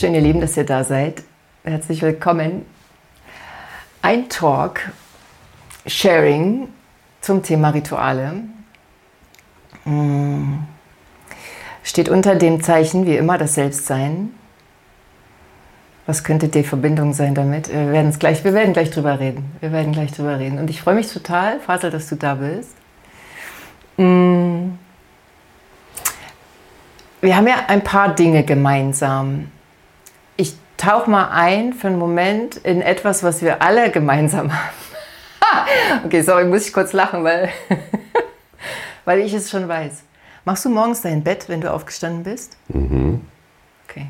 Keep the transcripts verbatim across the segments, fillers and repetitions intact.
Schön, ihr Lieben, dass ihr da seid. Herzlich willkommen. Ein Talk, Sharing zum Thema Rituale. Steht unter dem Zeichen, wie immer, das Selbstsein. Was könnte die Verbindung sein damit? Wir werden es gleich, wir werden gleich drüber reden. Wir werden gleich drüber reden. Und ich freue mich total, Fasel, dass du da bist. Wir haben ja ein paar Dinge gemeinsam. Ich tauche mal ein für einen Moment in etwas, was wir alle gemeinsam haben. Okay, sorry, muss ich kurz lachen, weil, weil ich es schon weiß. Machst du morgens dein Bett, wenn du aufgestanden bist? Mhm. Okay.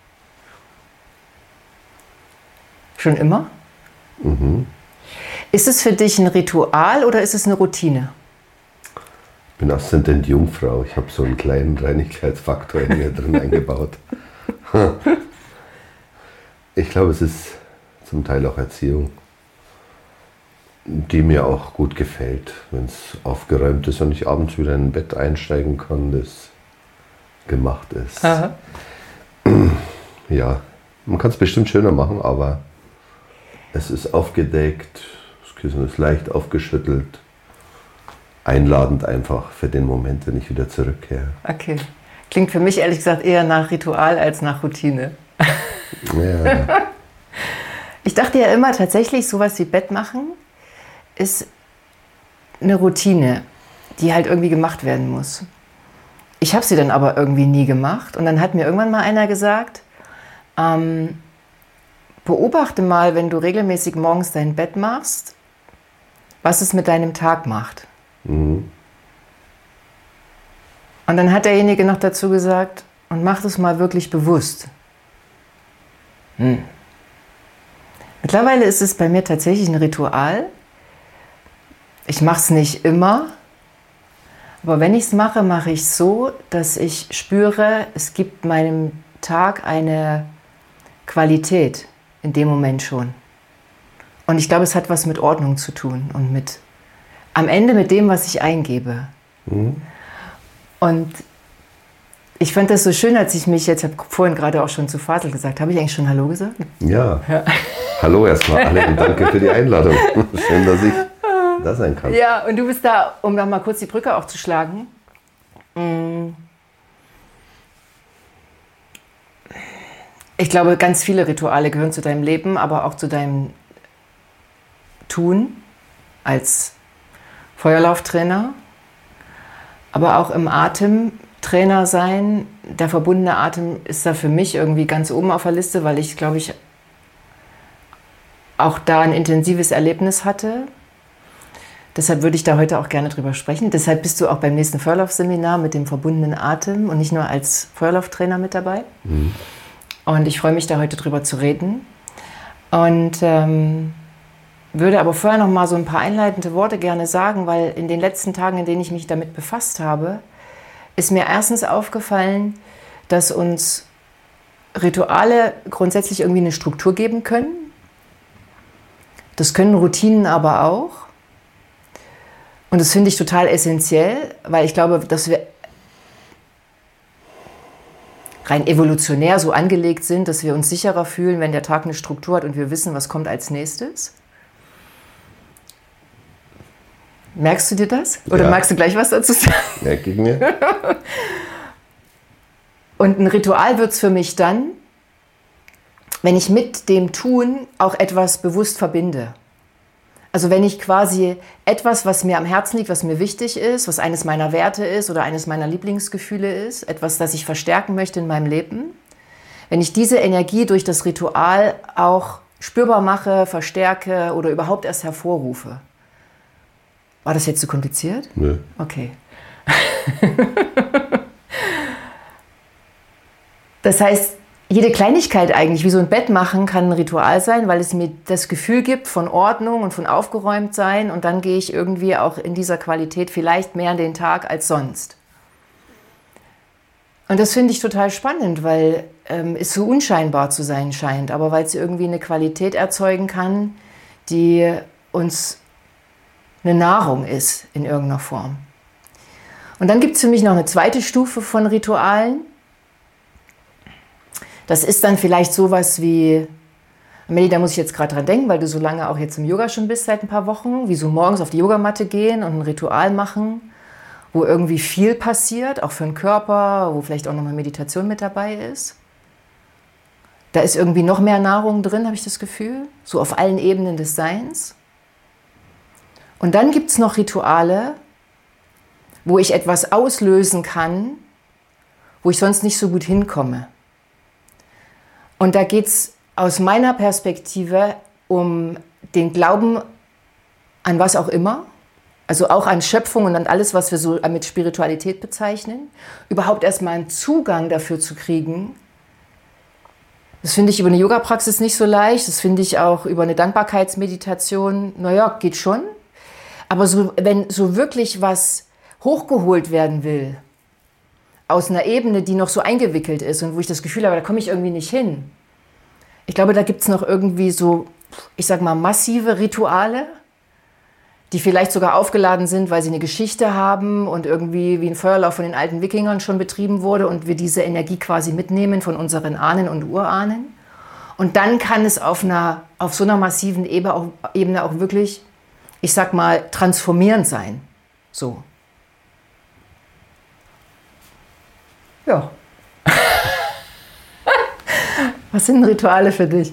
Schon immer? Mhm. Ist es für dich ein Ritual oder ist es eine Routine? Ich bin Aszendent Jungfrau. Ich habe so einen kleinen Reinigkeitsfaktor in mir drin eingebaut. Ich glaube, es ist zum Teil auch Erziehung, die mir auch gut gefällt, wenn es aufgeräumt ist und ich abends wieder in ein Bett einsteigen kann, das gemacht ist. Aha. Ja, man kann es bestimmt schöner machen, aber es ist aufgedeckt, das Kissen ist leicht aufgeschüttelt, einladend einfach für den Moment, wenn ich wieder zurückkehre. Okay. Klingt für mich ehrlich gesagt eher nach Ritual als nach Routine. Ja. Ich dachte ja immer tatsächlich, sowas wie Bett machen ist eine Routine, die halt irgendwie gemacht werden muss. Ich habe sie dann aber irgendwie nie gemacht und dann hat mir irgendwann mal einer gesagt, ähm, beobachte mal, wenn du regelmäßig morgens dein Bett machst, was es mit deinem Tag macht. Mhm. Und dann hat derjenige noch dazu gesagt, und mach das mal wirklich bewusst. Hm. Mittlerweile ist es bei mir tatsächlich ein Ritual. Ich mache es nicht immer, aber wenn ich es mache, mache ich es so, dass ich spüre, es gibt meinem Tag eine Qualität in dem Moment schon. Und ich glaube, es hat was mit Ordnung zu tun und mit am Ende mit dem, was ich eingebe. Mhm. Und ich fand das so schön, als ich mich, jetzt habe vorhin gerade auch schon zu Fasel gesagt, habe ich eigentlich schon Hallo gesagt? Ja. Ja. Hallo erstmal alle und danke für die Einladung. Schön, dass ich da sein kann. Ja, und du bist da, um noch mal kurz die Brücke auch zu schlagen. Ich glaube, ganz viele Rituale gehören zu deinem Leben, aber auch zu deinem Tun als Feuerlauftrainer, aber auch im Atemtrainer sein. Der verbundene Atem ist da für mich irgendwie ganz oben auf der Liste, weil ich, glaube ich, auch da ein intensives Erlebnis hatte. Deshalb würde ich da heute auch gerne drüber sprechen. Deshalb bist du auch beim nächsten Feuerlaufseminar mit dem verbundenen Atem und nicht nur als Feuerlauftrainer mit dabei. Mhm. Und ich freue mich, da heute drüber zu reden. Und ähm, würde aber vorher noch mal so ein paar einleitende Worte gerne sagen, weil in den letzten Tagen, in denen ich mich damit befasst habe, ist mir erstens aufgefallen, dass uns Rituale grundsätzlich irgendwie eine Struktur geben können. Das können Routinen aber auch. Und das finde ich total essentiell, weil ich glaube, dass wir rein evolutionär so angelegt sind, dass wir uns sicherer fühlen, wenn der Tag eine Struktur hat und wir wissen, was kommt als nächstes. Merkst du dir das? Oder Ja. magst du gleich was dazu sagen? Ja, gib mir. Und ein Ritual wird es für mich dann, wenn ich mit dem Tun auch etwas bewusst verbinde. Also wenn ich quasi etwas, was mir am Herzen liegt, was mir wichtig ist, was eines meiner Werte ist oder eines meiner Lieblingsgefühle ist, etwas, das ich verstärken möchte in meinem Leben, wenn ich diese Energie durch das Ritual auch spürbar mache, verstärke oder überhaupt erst hervorrufe. War das jetzt zu kompliziert? Nö. Okay. Das heißt, jede Kleinigkeit eigentlich, wie so ein Bett machen, kann ein Ritual sein, weil es mir das Gefühl gibt von Ordnung und von Aufgeräumtsein und dann gehe ich irgendwie auch in dieser Qualität vielleicht mehr an den Tag als sonst. Und das finde ich total spannend, weil ähm, es so unscheinbar zu sein scheint, aber weil es irgendwie eine Qualität erzeugen kann, die uns eine Nahrung ist in irgendeiner Form. Und dann gibt es für mich noch eine zweite Stufe von Ritualen. Das ist dann vielleicht sowas wie, Amelie, da muss ich jetzt gerade dran denken, weil du so lange auch jetzt im Yoga schon bist seit ein paar Wochen, wie so morgens auf die Yogamatte gehen und ein Ritual machen, wo irgendwie viel passiert, auch für den Körper, wo vielleicht auch nochmal Meditation mit dabei ist. Da ist irgendwie noch mehr Nahrung drin, habe ich das Gefühl, so auf allen Ebenen des Seins. Und dann gibt es noch Rituale, wo ich etwas auslösen kann, wo ich sonst nicht so gut hinkomme. Und da geht es aus meiner Perspektive um den Glauben an was auch immer, also auch an Schöpfung und an alles, was wir so mit Spiritualität bezeichnen, überhaupt erstmal einen Zugang dafür zu kriegen. Das finde ich über eine Yoga-Praxis nicht so leicht, das finde ich auch über eine Dankbarkeitsmeditation, naja, geht schon. Aber so, wenn so wirklich was hochgeholt werden will, aus einer Ebene, die noch so eingewickelt ist und wo ich das Gefühl habe, da komme ich irgendwie nicht hin. Ich glaube, da gibt es noch irgendwie so, ich sag mal, massive Rituale, die vielleicht sogar aufgeladen sind, weil sie eine Geschichte haben und irgendwie wie ein Feuerlauf von den alten Wikingern schon betrieben wurde und wir diese Energie quasi mitnehmen von unseren Ahnen und Urahnen. Und dann kann es auf, einer, auf so einer massiven Ebene auch, Ebene auch wirklich, ich sag mal, transformierend sein. So. Ja. Was sind Rituale für dich?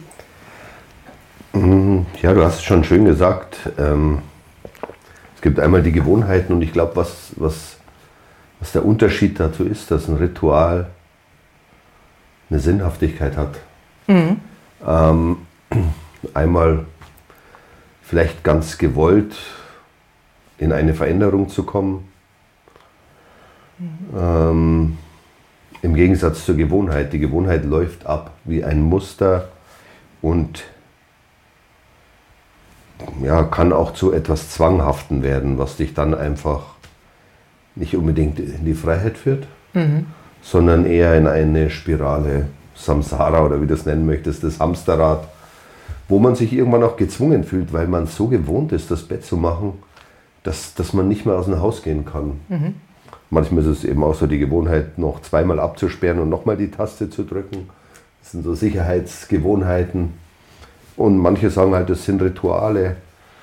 Ja, du hast es schon schön gesagt. Ähm Es gibt einmal die Gewohnheiten und ich glaube, was, was, was der Unterschied dazu ist, dass ein Ritual eine Sinnhaftigkeit hat. Mhm. Ähm, einmal vielleicht ganz gewollt in eine Veränderung zu kommen. Mhm. Ähm, im Gegensatz zur Gewohnheit. Die Gewohnheit läuft ab wie ein Muster und ja, kann auch zu etwas Zwanghaften werden, was dich dann einfach nicht unbedingt in die Freiheit führt, mhm. sondern eher in eine Spirale, Samsara oder wie du es nennen möchtest, das Hamsterrad, wo man sich irgendwann auch gezwungen fühlt, weil man so gewohnt ist, das Bett zu machen, dass, dass man nicht mehr aus dem Haus gehen kann. Mhm. Manchmal ist es eben auch so die Gewohnheit, noch zweimal abzusperren und nochmal die Taste zu drücken. Das sind so Sicherheitsgewohnheiten. Und manche sagen halt, das sind Rituale.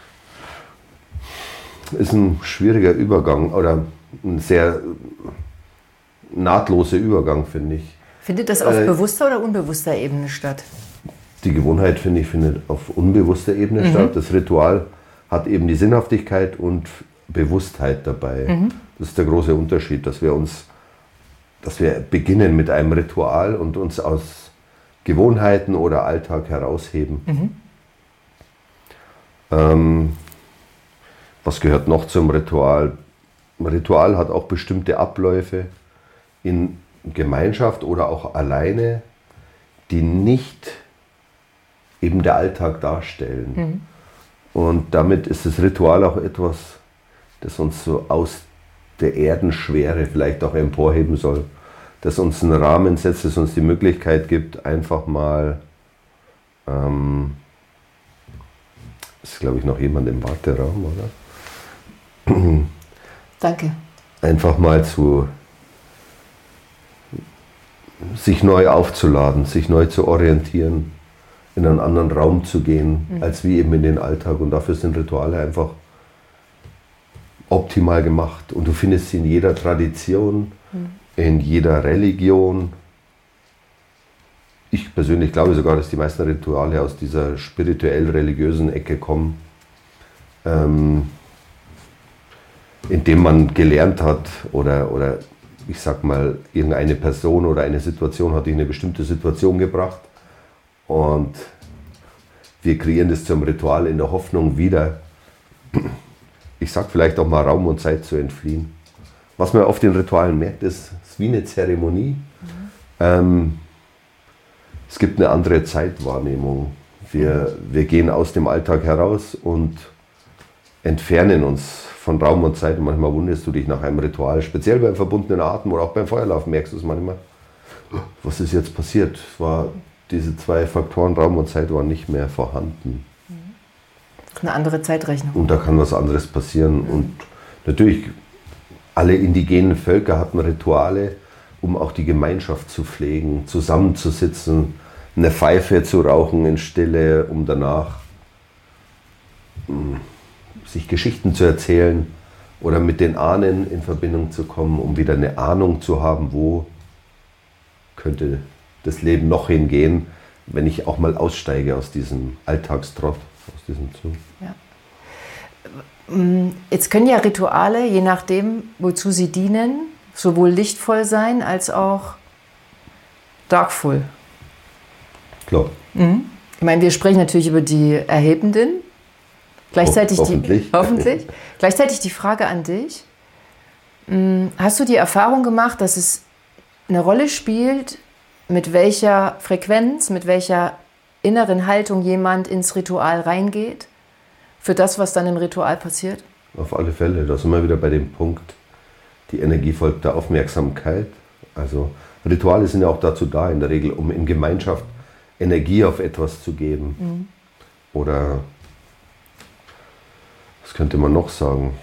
Ist ein schwieriger Übergang oder ein sehr nahtloser Übergang, finde ich. Findet das auf äh, bewusster oder unbewusster Ebene statt? Die Gewohnheit, finde ich, findet auf unbewusster Ebene mhm. statt. Das Ritual hat eben die Sinnhaftigkeit und Bewusstheit dabei. Mhm. Das ist der große Unterschied, dass wir uns, dass wir beginnen mit einem Ritual und uns aus Gewohnheiten oder Alltag herausheben. Mhm. Ähm, was gehört noch zum Ritual? Ein Ritual hat auch bestimmte Abläufe in Gemeinschaft oder auch alleine, die nicht eben der Alltag darstellen. Mhm. Und damit ist das Ritual auch etwas, das uns so aus der Erdenschwere vielleicht auch emporheben soll. Das uns einen Rahmen setzt, das uns die Möglichkeit gibt, einfach mal, ähm, ist glaube ich noch jemand im Warteraum, oder? Danke. Einfach mal zu sich neu aufzuladen, sich neu zu orientieren, in einen anderen Raum zu gehen, mhm. als wie eben in den Alltag. Und dafür sind Rituale einfach optimal gemacht. Und du findest sie in jeder Tradition, mhm. in jeder Religion. Ich persönlich glaube sogar, dass die meisten Rituale aus dieser spirituell-religiösen Ecke kommen, ähm, indem man gelernt hat oder, oder ich sag mal, irgendeine Person oder eine Situation hat dich in eine bestimmte Situation gebracht und wir kreieren das zum Ritual in der Hoffnung wieder, ich sag vielleicht auch mal Raum und Zeit zu entfliehen. Was man auf den Ritualen merkt, ist, es ist wie eine Zeremonie. Mhm. Ähm, es gibt eine andere Zeitwahrnehmung. Wir, wir gehen aus dem Alltag heraus und entfernen uns von Raum und Zeit. Und manchmal wunderst du dich nach einem Ritual, speziell beim verbundenen Atem oder auch beim Feuerlauf, merkst du es manchmal. Was ist jetzt passiert? Es war, diese zwei Faktoren, Raum und Zeit, waren nicht mehr vorhanden. Eine andere Zeitrechnung. Und da kann was anderes passieren. Mhm. Und natürlich, alle indigenen Völker hatten Rituale, um auch die Gemeinschaft zu pflegen, zusammenzusitzen, eine Pfeife zu rauchen in Stille, um danach mh, sich Geschichten zu erzählen oder mit den Ahnen in Verbindung zu kommen, um wieder eine Ahnung zu haben, wo könnte das Leben noch hingehen, wenn ich auch mal aussteige aus diesem Alltagstrott, aus diesem Zug. Ja. Jetzt können ja Rituale, je nachdem, wozu sie dienen, sowohl lichtvoll sein als auch darkful. Klar. Mhm. Ich meine, wir sprechen natürlich über die Erhebenden. Gleichzeitig Ho- hoffentlich. Die, hoffentlich. Gleichzeitig die Frage an dich. Hast du die Erfahrung gemacht, dass es eine Rolle spielt, mit welcher Frequenz, mit welcher inneren Haltung jemand ins Ritual reingeht? Für das, was dann im Ritual passiert? Auf alle Fälle. Da sind wir wieder bei dem Punkt, die Energie folgt der Aufmerksamkeit. Also Rituale sind ja auch dazu da, in der Regel, um in Gemeinschaft Energie auf etwas zu geben. Mhm. Oder, was könnte man noch sagen?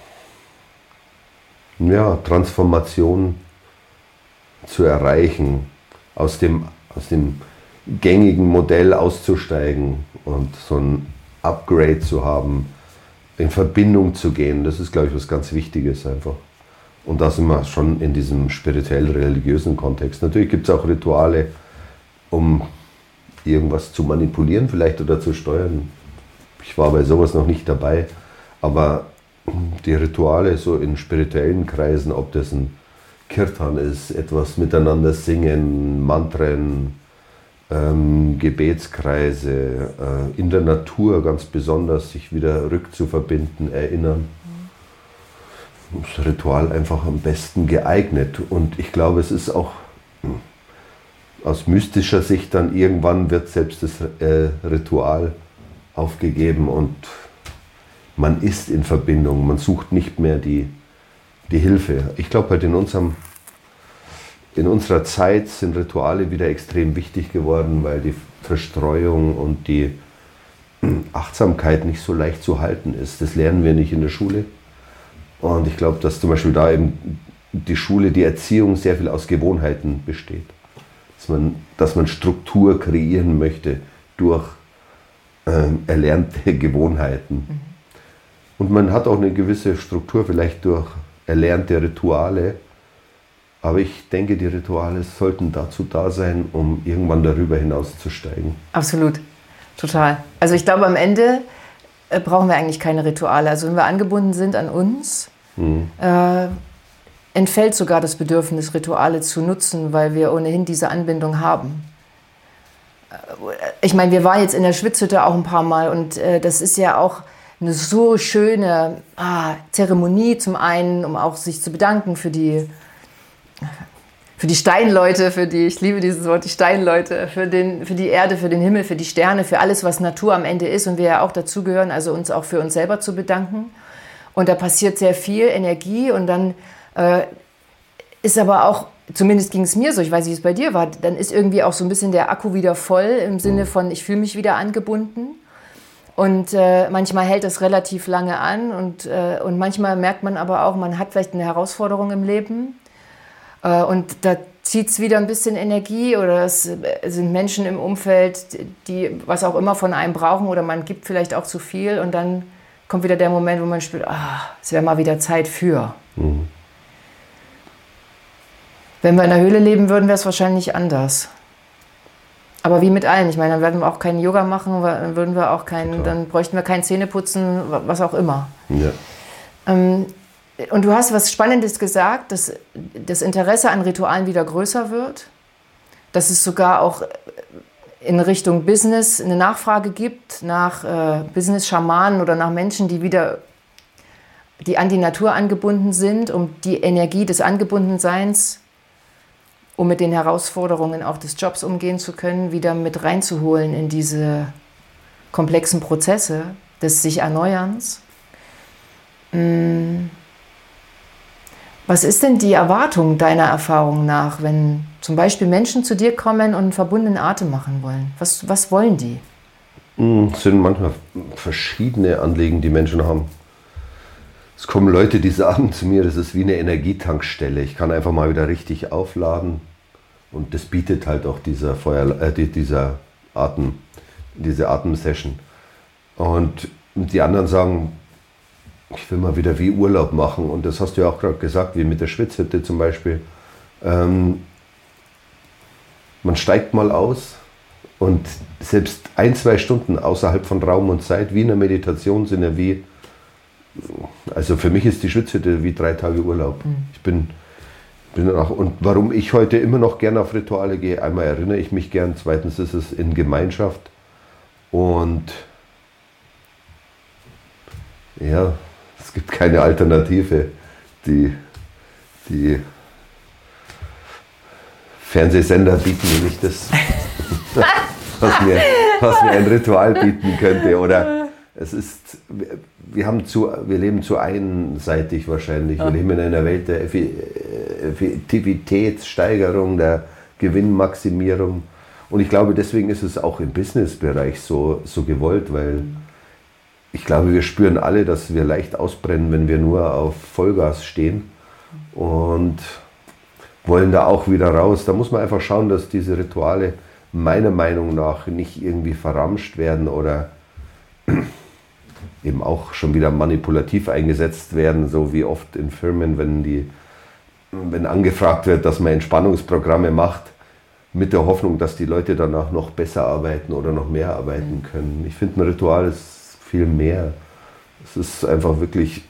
Ja, Transformation zu erreichen, aus dem, aus dem gängigen Modell auszusteigen und so ein Upgrade zu haben, in Verbindung zu gehen, das ist, glaube ich, was ganz Wichtiges einfach. Und da sind wir schon in diesem spirituell-religiösen Kontext. Natürlich gibt es auch Rituale, um irgendwas zu manipulieren vielleicht oder zu steuern. Ich war bei sowas noch nicht dabei, aber die Rituale so in spirituellen Kreisen, ob das ein Kirtan ist, etwas miteinander singen, Mantren, ähm, Gebetskreise, äh, in der Natur ganz besonders sich wieder rückzuverbinden, erinnern. Das Ritual einfach am besten geeignet. Und ich glaube, es ist auch aus mystischer Sicht dann irgendwann wird selbst das äh, Ritual aufgegeben und man ist in Verbindung, man sucht nicht mehr die, die Hilfe. Ich glaube halt in unserem In unserer Zeit sind Rituale wieder extrem wichtig geworden, weil die Verstreuung und die Achtsamkeit nicht so leicht zu halten ist. Das lernen wir nicht in der Schule. Und ich glaube, dass zum Beispiel da eben die Schule, die Erziehung sehr viel aus Gewohnheiten besteht. Dass man, dass man Struktur kreieren möchte durch ähm, erlernte Gewohnheiten. Mhm. Und man hat auch eine gewisse Struktur vielleicht durch erlernte Rituale. Aber ich denke, die Rituale sollten dazu da sein, um irgendwann darüber hinaus zu steigen. Absolut, total. Also ich glaube, am Ende äh, brauchen wir eigentlich keine Rituale. Also wenn wir angebunden sind an uns, mhm. äh, entfällt sogar das Bedürfnis, Rituale zu nutzen, weil wir ohnehin diese Anbindung haben. Ich meine, wir waren jetzt in der Schwitzhütte auch ein paar Mal und äh, das ist ja auch eine so schöne ah, Zeremonie zum einen, um auch sich zu bedanken für die Für die Steinleute, für die, ich liebe dieses Wort, die Steinleute, für, den, für die Erde, für den Himmel, für die Sterne, für alles, was Natur am Ende ist und wir ja auch dazugehören, also uns auch für uns selber zu bedanken. Und da passiert sehr viel Energie und dann äh, ist aber auch, zumindest ging es mir so, ich weiß nicht, wie es bei dir war, dann ist irgendwie auch so ein bisschen der Akku wieder voll im Sinne von, ich fühle mich wieder angebunden. Und äh, manchmal hält es relativ lange an und, äh, und manchmal merkt man aber auch, man hat vielleicht eine Herausforderung im Leben. Und da zieht es wieder ein bisschen Energie oder es sind Menschen im Umfeld, die was auch immer von einem brauchen oder man gibt vielleicht auch zu viel und dann kommt wieder der Moment, wo man spürt, ah, es wäre mal wieder Zeit für. Mhm. Wenn wir in der Höhle leben würden, wäre es wahrscheinlich anders. Aber wie mit allen, ich meine, dann würden wir auch keinen Yoga machen, dann würden wir auch keinen, dann bräuchten wir kein Zähneputzen, was auch immer. Ja. Ähm, Und du hast was Spannendes gesagt, dass das Interesse an Ritualen wieder größer wird, dass es sogar auch in Richtung Business eine Nachfrage gibt nach äh, Business-Schamanen oder nach Menschen, die wieder die an die Natur angebunden sind, um die Energie des Angebundenseins, um mit den Herausforderungen auch des Jobs umgehen zu können, wieder mit reinzuholen in diese komplexen Prozesse des sich Erneuerns. Mm. Was ist denn die Erwartung deiner Erfahrung nach, wenn zum Beispiel Menschen zu dir kommen und einen verbundenen Atem machen wollen? Was, was wollen die? Es sind manchmal verschiedene Anliegen, die Menschen haben. Es kommen Leute, die sagen zu mir, das ist wie eine Energietankstelle. Ich kann einfach mal wieder richtig aufladen. Und das bietet halt auch dieser, Feuer, äh, dieser Atem, diese Atemsession. Und die anderen sagen, ich will mal wieder wie Urlaub machen. Und das hast du ja auch gerade gesagt, wie mit der Schwitzhütte zum Beispiel. Ähm, man steigt mal aus und selbst ein, zwei Stunden außerhalb von Raum und Zeit, wie in der Meditation, sind ja wie, also für mich ist die Schwitzhütte wie drei Tage Urlaub. Mhm. Ich bin, bin auch, und warum ich heute immer noch gerne auf Rituale gehe, einmal erinnere ich mich gern, zweitens ist es in Gemeinschaft und ja, es gibt keine Alternative. Die, die Fernsehsender bieten mir nicht das, was mir, was mir ein Ritual bieten könnte. Oder es ist, wir, haben zu, wir leben zu einseitig wahrscheinlich. Wir leben in einer Welt der Effektivitätssteigerung, der Gewinnmaximierung. Und ich glaube, deswegen ist es auch im Businessbereich so, so gewollt, weil ich glaube, wir spüren alle, dass wir leicht ausbrennen, wenn wir nur auf Vollgas stehen und wollen da auch wieder raus. Da muss man einfach schauen, dass diese Rituale meiner Meinung nach nicht irgendwie verramscht werden oder eben auch schon wieder manipulativ eingesetzt werden, so wie oft in Firmen, wenn, die, wenn angefragt wird, dass man Entspannungsprogramme macht, mit der Hoffnung, dass die Leute danach noch besser arbeiten oder noch mehr arbeiten können. Ich finde, ein Ritual ist viel mehr. Es ist einfach wirklich,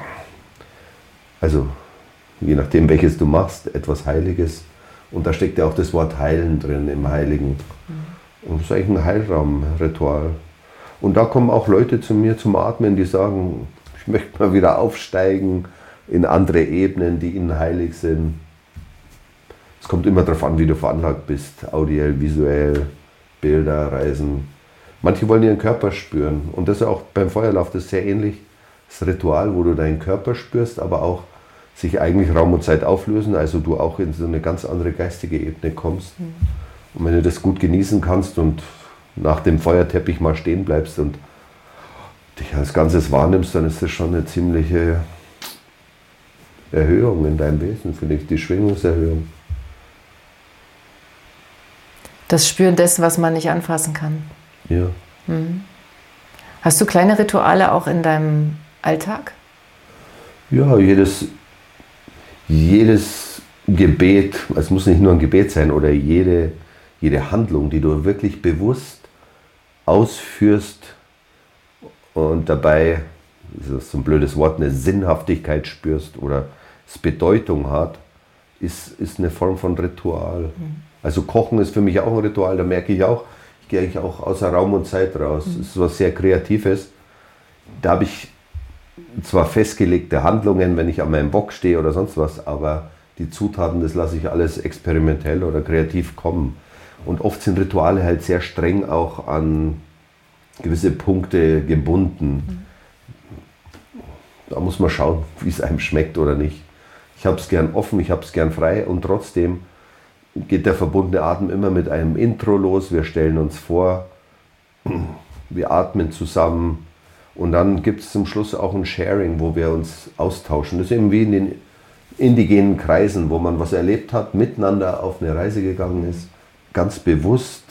also je nachdem, welches du machst, etwas Heiliges. Und da steckt ja auch das Wort Heilen drin, im Heiligen. Und es ist eigentlich ein Heilraum-Ritual. Und da kommen auch Leute zu mir zum Atmen, die sagen, ich möchte mal wieder aufsteigen in andere Ebenen, die ihnen heilig sind. Es kommt immer darauf an, wie du veranlagt bist, audiell, visuell, Bilder, Reisen. Manche wollen ihren Körper spüren und das ist auch beim Feuerlauf, das ist sehr ähnlich. Das Ritual, wo du deinen Körper spürst, aber auch sich eigentlich Raum und Zeit auflösen, also du auch in so eine ganz andere geistige Ebene kommst. Mhm. Und wenn du das gut genießen kannst und nach dem Feuerteppich mal stehen bleibst und dich als Ganzes wahrnimmst, dann ist das schon eine ziemliche Erhöhung in deinem Wesen, finde ich, die Schwingungserhöhung. Das Spüren dessen, was man nicht anfassen kann. Ja. Mhm. Hast du kleine Rituale auch in deinem Alltag? Ja, jedes, jedes Gebet, es muss nicht nur ein Gebet sein, oder jede, jede Handlung, die du wirklich bewusst ausführst und dabei, das ist so ein blödes Wort, eine Sinnhaftigkeit spürst oder es Bedeutung hat, ist, ist eine Form von Ritual. Mhm. Also Kochen ist für mich auch ein Ritual, da merke ich auch, gehe ich auch außer Raum und Zeit raus. Es ist was sehr Kreatives. Da habe ich zwar festgelegte Handlungen, wenn ich an meinem Bock stehe oder sonst was, aber die Zutaten, das lasse ich alles experimentell oder kreativ kommen. Und oft sind Rituale halt sehr streng auch an gewisse Punkte gebunden. Da muss man schauen, wie es einem schmeckt oder nicht. Ich habe es gern offen, ich habe es gern frei und trotzdem geht der verbundene Atem immer mit einem Intro los. Wir stellen uns vor, wir atmen zusammen und dann gibt es zum Schluss auch ein Sharing, wo wir uns austauschen. Das ist eben wie in den indigenen Kreisen, wo man was erlebt hat, miteinander auf eine Reise gegangen ist, ganz bewusst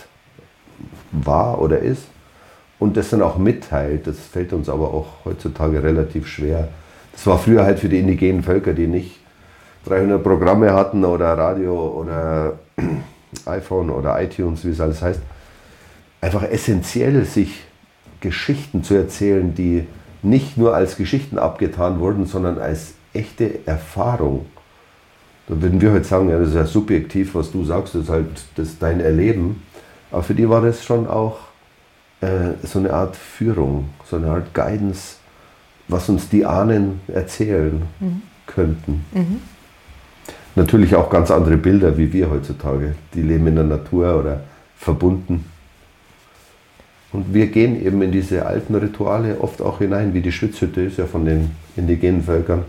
war oder ist und das dann auch mitteilt. Das fällt uns aber auch heutzutage relativ schwer. Das war früher halt für die indigenen Völker, die nicht dreihundert Programme hatten oder Radio oder iPhone oder iTunes, wie es alles heißt, einfach essentiell, sich Geschichten zu erzählen, die nicht nur als Geschichten abgetan wurden, sondern als echte Erfahrung. Da würden wir heute sagen, ja, das ist ja subjektiv, was du sagst, das ist halt das ist dein Erleben. Aber für die war das schon auch äh, so eine Art Führung, so eine Art Guidance, was uns die Ahnen erzählen mhm. könnten. Mhm. Natürlich auch ganz andere Bilder wie wir heutzutage. Die leben in der Natur oder verbunden. Und wir gehen eben in diese alten Rituale oft auch hinein, wie die Schwitzhütte ist ja von den indigenen Völkern.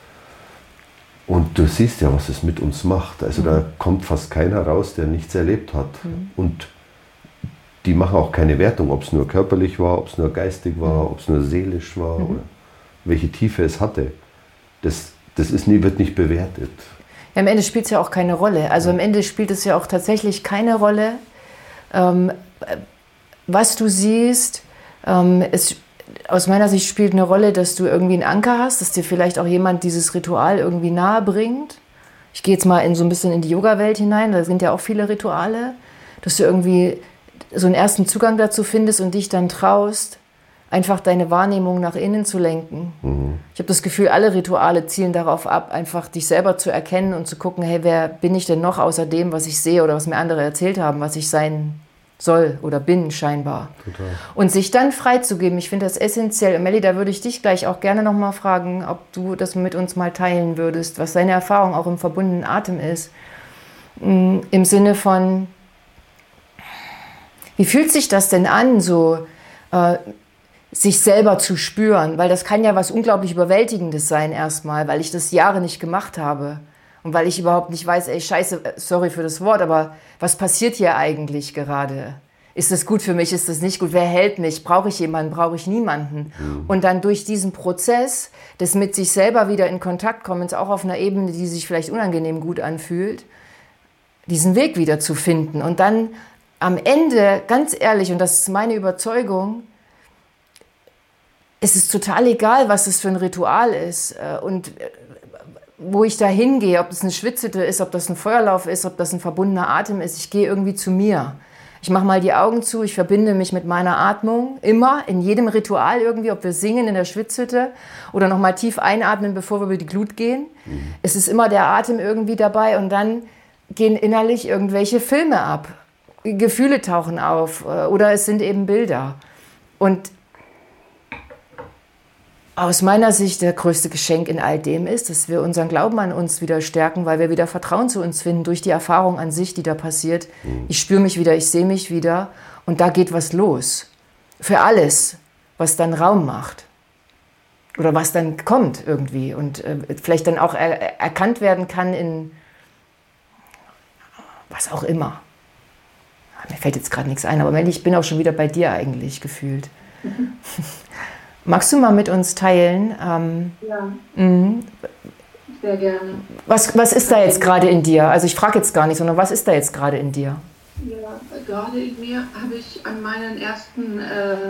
Und du siehst ja, was es mit uns macht. Also mhm. da kommt fast keiner raus, der nichts erlebt hat. Mhm. Und die machen auch keine Wertung, ob es nur körperlich war, ob es nur geistig war, mhm. ob es nur seelisch war mhm. oder welche Tiefe es hatte. Das, das ist nie, wird nicht bewertet. Ja, am Ende spielt es ja auch keine Rolle. Also am Ende spielt es ja auch tatsächlich keine Rolle, ähm, was du siehst. Ähm, es, aus meiner Sicht spielt eine Rolle, dass du irgendwie einen Anker hast, dass dir vielleicht auch jemand dieses Ritual irgendwie nahe bringt. Ich gehe jetzt mal in so ein bisschen in die Yoga-Welt hinein, da sind ja auch viele Rituale, dass du irgendwie so einen ersten Zugang dazu findest und dich dann traust, einfach deine Wahrnehmung nach innen zu lenken. Mhm. Ich habe das Gefühl, alle Rituale zielen darauf ab, einfach dich selber zu erkennen und zu gucken, hey, wer bin ich denn noch außer dem, was ich sehe oder was mir andere erzählt haben, was ich sein soll oder bin scheinbar. Total. Und sich dann freizugeben, ich finde das essentiell. Und Melli, da würde ich dich gleich auch gerne noch mal fragen, ob du das mit uns mal teilen würdest, was deine Erfahrung auch im verbundenen Atem ist. Im Sinne von, wie fühlt sich das denn an, so äh, sich selber zu spüren? Weil das kann ja was unglaublich Überwältigendes sein erstmal, weil ich das Jahre nicht gemacht habe. Und weil ich überhaupt nicht weiß, ey, scheiße, sorry für das Wort, aber was passiert hier eigentlich gerade? Ist das gut für mich, ist das nicht gut? Wer hält mich? Brauche ich jemanden, brauche ich niemanden? Mhm. Und dann durch diesen Prozess des mit sich selber wieder in Kontakt kommens, auch auf einer Ebene, die sich vielleicht unangenehm gut anfühlt, diesen Weg wieder zu finden. Und dann am Ende, ganz ehrlich, und das ist meine Überzeugung, es ist total egal, was das für ein Ritual ist und wo ich da hingehe, ob das eine Schwitzhütte ist, ob das ein Feuerlauf ist, ob das ein verbundener Atem ist. Ich gehe irgendwie zu mir. Ich mache mal die Augen zu, ich verbinde mich mit meiner Atmung, immer, in jedem Ritual irgendwie, ob wir singen in der Schwitzhütte oder nochmal tief einatmen, bevor wir über die Glut gehen. Mhm. Es ist immer der Atem irgendwie dabei und dann gehen innerlich irgendwelche Filme ab. Gefühle tauchen auf oder es sind eben Bilder. Und aus meiner Sicht der größte Geschenk in all dem ist, dass wir unseren Glauben an uns wieder stärken, weil wir wieder Vertrauen zu uns finden durch die Erfahrung an sich, die da passiert. Ich spüre mich wieder, ich sehe mich wieder und da geht was los. Für alles, was dann Raum macht oder was dann kommt irgendwie und äh, vielleicht dann auch er- erkannt werden kann in was auch immer. Mir fällt jetzt gerade nichts ein, aber Melli, ich bin auch schon wieder bei dir eigentlich gefühlt. Mhm. Magst du mal mit uns teilen? Ähm, ja, mh, sehr gerne. Was, was ist da jetzt gerade in dir? Also ich frage jetzt gar nicht, sondern was ist da jetzt gerade in dir? Ja, gerade in mir habe ich an meinen ersten äh,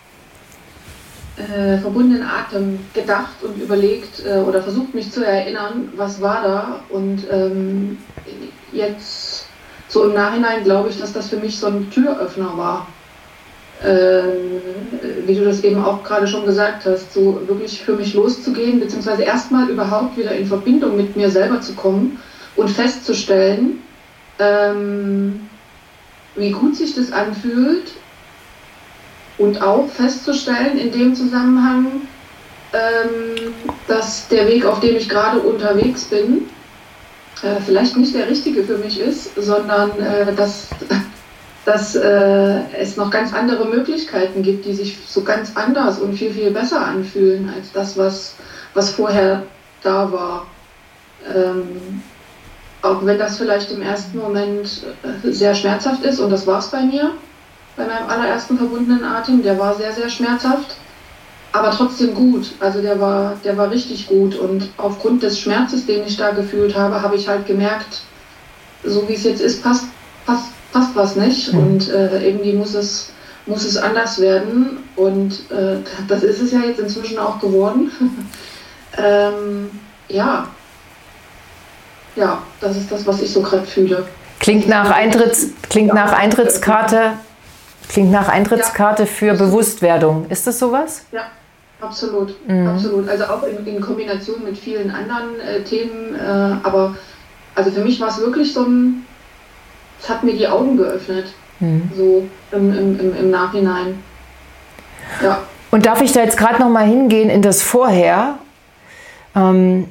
äh, verbundenen Atem gedacht und überlegt äh, oder versucht mich zu erinnern, was war da. Und ähm, jetzt so im Nachhinein glaube ich, dass das für mich so ein Türöffner war. Ähm, wie du das eben auch gerade schon gesagt hast, so wirklich für mich loszugehen, beziehungsweise erstmal überhaupt wieder in Verbindung mit mir selber zu kommen und festzustellen, ähm, wie gut sich das anfühlt und auch festzustellen in dem Zusammenhang, ähm, dass der Weg, auf dem ich gerade unterwegs bin, äh, vielleicht nicht der richtige für mich ist, sondern äh, dass dass äh, es noch ganz andere Möglichkeiten gibt, die sich so ganz anders und viel, viel besser anfühlen als das, was, was vorher da war. Ähm, auch wenn das vielleicht im ersten Moment äh, sehr schmerzhaft ist, und das war es bei mir, bei meinem allerersten verbundenen Atem, der war sehr, sehr schmerzhaft, aber trotzdem gut. Also der war, der war richtig gut und aufgrund des Schmerzes, den ich da gefühlt habe, habe ich halt gemerkt, so wie es jetzt ist, passt, passt passt was nicht und äh, irgendwie muss es, muss es anders werden und äh, das ist es ja jetzt inzwischen auch geworden. ähm, ja, ja, das ist das, was ich so gerade fühle. Klingt nach, Eintritts, klingt nach Eintrittskarte, klingt nach Eintrittskarte ja. für Bewusstwerdung. Ist das sowas? Ja, absolut, mhm. absolut. Also auch in, in Kombination mit vielen anderen äh, Themen, äh, aber also für mich war es wirklich so ein es hat mir die Augen geöffnet, mhm. so im, im, im, im Nachhinein. Ja. Und darf ich da jetzt gerade noch mal hingehen in das Vorher? Ähm,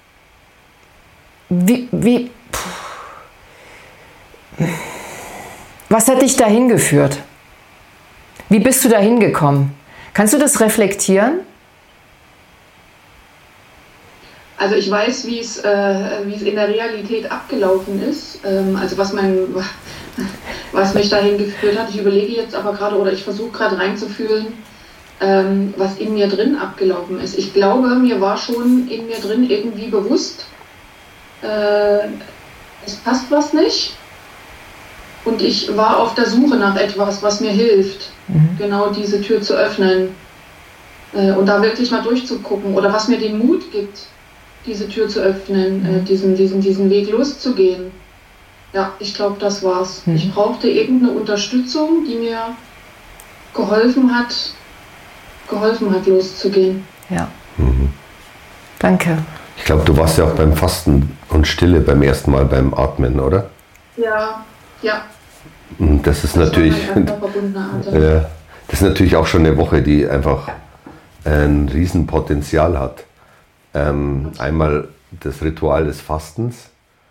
wie, wie, was hat dich dahin geführt? Wie bist du dahin gekommen? Kannst du das reflektieren? Also ich weiß, wie es, äh, wie es in der Realität abgelaufen ist, ähm, also was, mein, was mich dahin geführt hat. Ich überlege jetzt aber gerade oder ich versuche gerade reinzufühlen, ähm, was in mir drin abgelaufen ist. Ich glaube, mir war schon in mir drin irgendwie bewusst, äh, es passt was nicht. Und ich war auf der Suche nach etwas, was mir hilft, mhm. genau diese Tür zu öffnen. Äh, und da wirklich mal durchzugucken. Oder was mir den Mut gibt, diese Tür zu öffnen, mhm. äh, diesen, diesen, diesen Weg loszugehen. Ja, ich glaube, das war's. Mhm. Ich brauchte eben eine Unterstützung, die mir geholfen hat, geholfen hat, loszugehen. Ja. Mhm. Danke. Ich glaube, du warst ja auch beim Fasten und Stille beim ersten Mal beim Atmen, oder? Ja, ja. Das ist das natürlich, ja, das ist natürlich auch schon eine Woche, die einfach ein Riesenpotenzial hat. Ähm, einmal das Ritual des Fastens,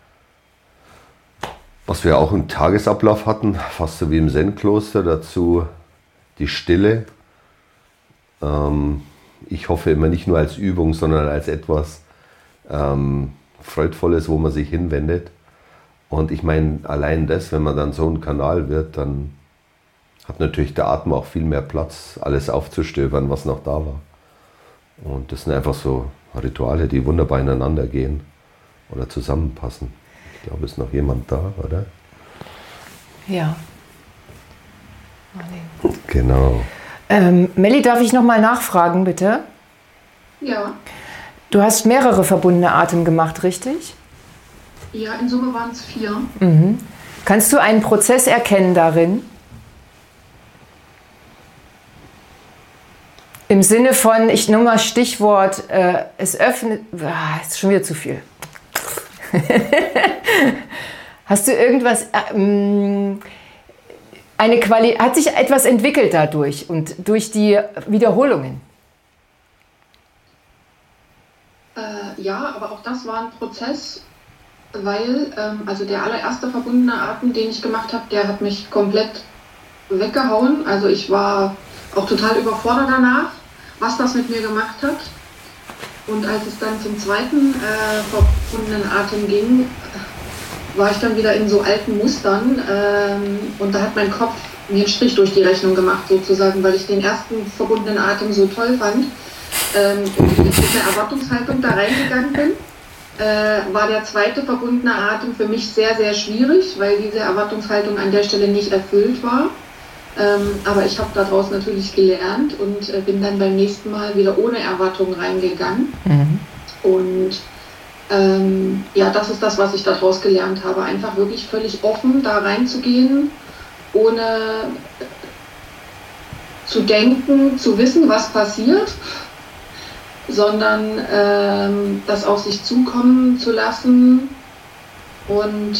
was wir auch im Tagesablauf hatten, fast so wie im Zen-Kloster, dazu die Stille. Ähm, ich hoffe immer nicht nur als Übung, sondern als etwas ähm, Freudvolles, wo man sich hinwendet. Und ich meine, allein das, wenn man dann so ein Kanal wird, dann hat natürlich der Atem auch viel mehr Platz, alles aufzustöbern, was noch da war. Und das sind einfach so Rituale, die wunderbar ineinander gehen oder zusammenpassen. Ich glaube, ist noch jemand da, oder? Ja. Marlene. Genau. Ähm, Melli, darf ich noch mal nachfragen, bitte? Ja. Du hast mehrere verbundene Atem gemacht, richtig? Ja, in Summe waren es vier. Mhm. Kannst du einen Prozess erkennen darin? Im Sinne von, ich nehme mal Stichwort, äh, es öffnet, ah, ist schon wieder zu viel. Hast du irgendwas, äh, eine Quali- hat sich etwas entwickelt dadurch und durch die Wiederholungen? Äh, ja, aber auch das war ein Prozess, weil, ähm, also der allererste verbundene Atem, den ich gemacht habe, der hat mich komplett weggehauen. Also ich war auch total überfordert danach, was das mit mir gemacht hat. Und als es dann zum zweiten äh, verbundenen Atem ging, war ich dann wieder in so alten Mustern. Ähm, und da hat mein Kopf mir einen Strich durch die Rechnung gemacht, sozusagen, weil ich den ersten verbundenen Atem so toll fand. Ähm, und ich mit einer Erwartungshaltung da reingegangen bin. Äh, war der zweite verbundene Atem für mich sehr, sehr schwierig, weil diese Erwartungshaltung an der Stelle nicht erfüllt war. Ähm, aber ich habe daraus natürlich gelernt und äh, bin dann beim nächsten Mal wieder ohne Erwartungen reingegangen. Mhm. Und ähm, ja, das ist das, was ich daraus gelernt habe. Einfach wirklich völlig offen da reinzugehen, ohne zu denken, zu wissen, was passiert, sondern ähm, das auf sich zukommen zu lassen. Und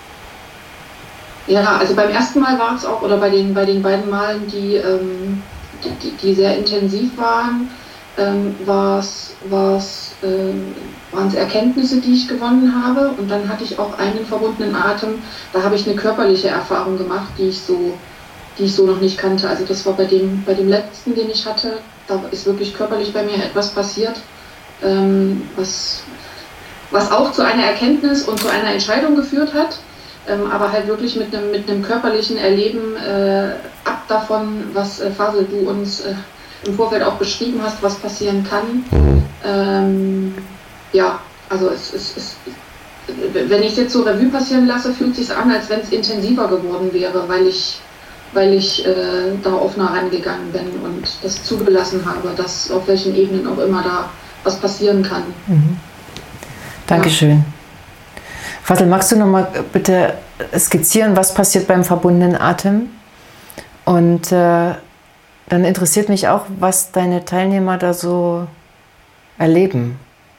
ja, also beim ersten Mal war es auch, oder bei den, bei den beiden Malen, die, ähm, die, die sehr intensiv waren, ähm, war es ähm, waren es Erkenntnisse, die ich gewonnen habe. Und dann hatte ich auch einen verbundenen Atem, da habe ich eine körperliche Erfahrung gemacht, die ich so, die ich so noch nicht kannte. Also das war bei dem, bei dem letzten, den ich hatte, da ist wirklich körperlich bei mir etwas passiert, ähm, was, was auch zu einer Erkenntnis und zu einer Entscheidung geführt hat, ähm, aber halt wirklich mit einem, mit einem körperlichen Erleben äh, ab davon, was äh, Fasel, du uns äh, im Vorfeld auch beschrieben hast, was passieren kann. Mhm. Ähm, ja, also es ist, wenn ich es jetzt so Revue passieren lasse, fühlt es sich an, als wenn es intensiver geworden wäre, weil ich weil ich äh, da offener rangegangen bin und das zugelassen habe, dass auf welchen Ebenen auch immer da was passieren kann. Mhm. Dankeschön. Ja. Fasel, magst du noch mal bitte skizzieren, was passiert beim verbundenen Atem? Und äh, dann interessiert mich auch, was deine Teilnehmer da so erleben.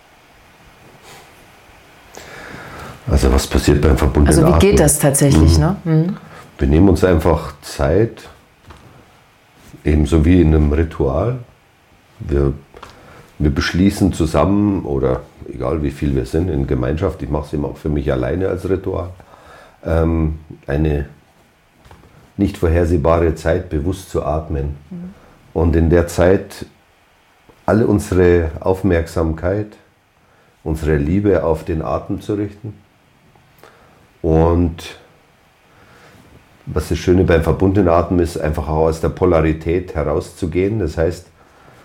Also was passiert beim verbundenen Atem? Also wie geht das tatsächlich? Mhm. Ne? Mhm. Wir nehmen uns einfach Zeit, ebenso wie in einem Ritual. Wir, wir beschließen zusammen, oder egal wie viel wir sind, in Gemeinschaft, ich mache es eben auch für mich alleine als Ritual, ähm, eine nicht vorhersehbare Zeit bewusst zu atmen. Mhm. Und in der Zeit alle unsere Aufmerksamkeit, unsere Liebe auf den Atem zu richten. Und was das Schöne beim verbundenen Atem ist, einfach auch aus der Polarität herauszugehen. Das heißt,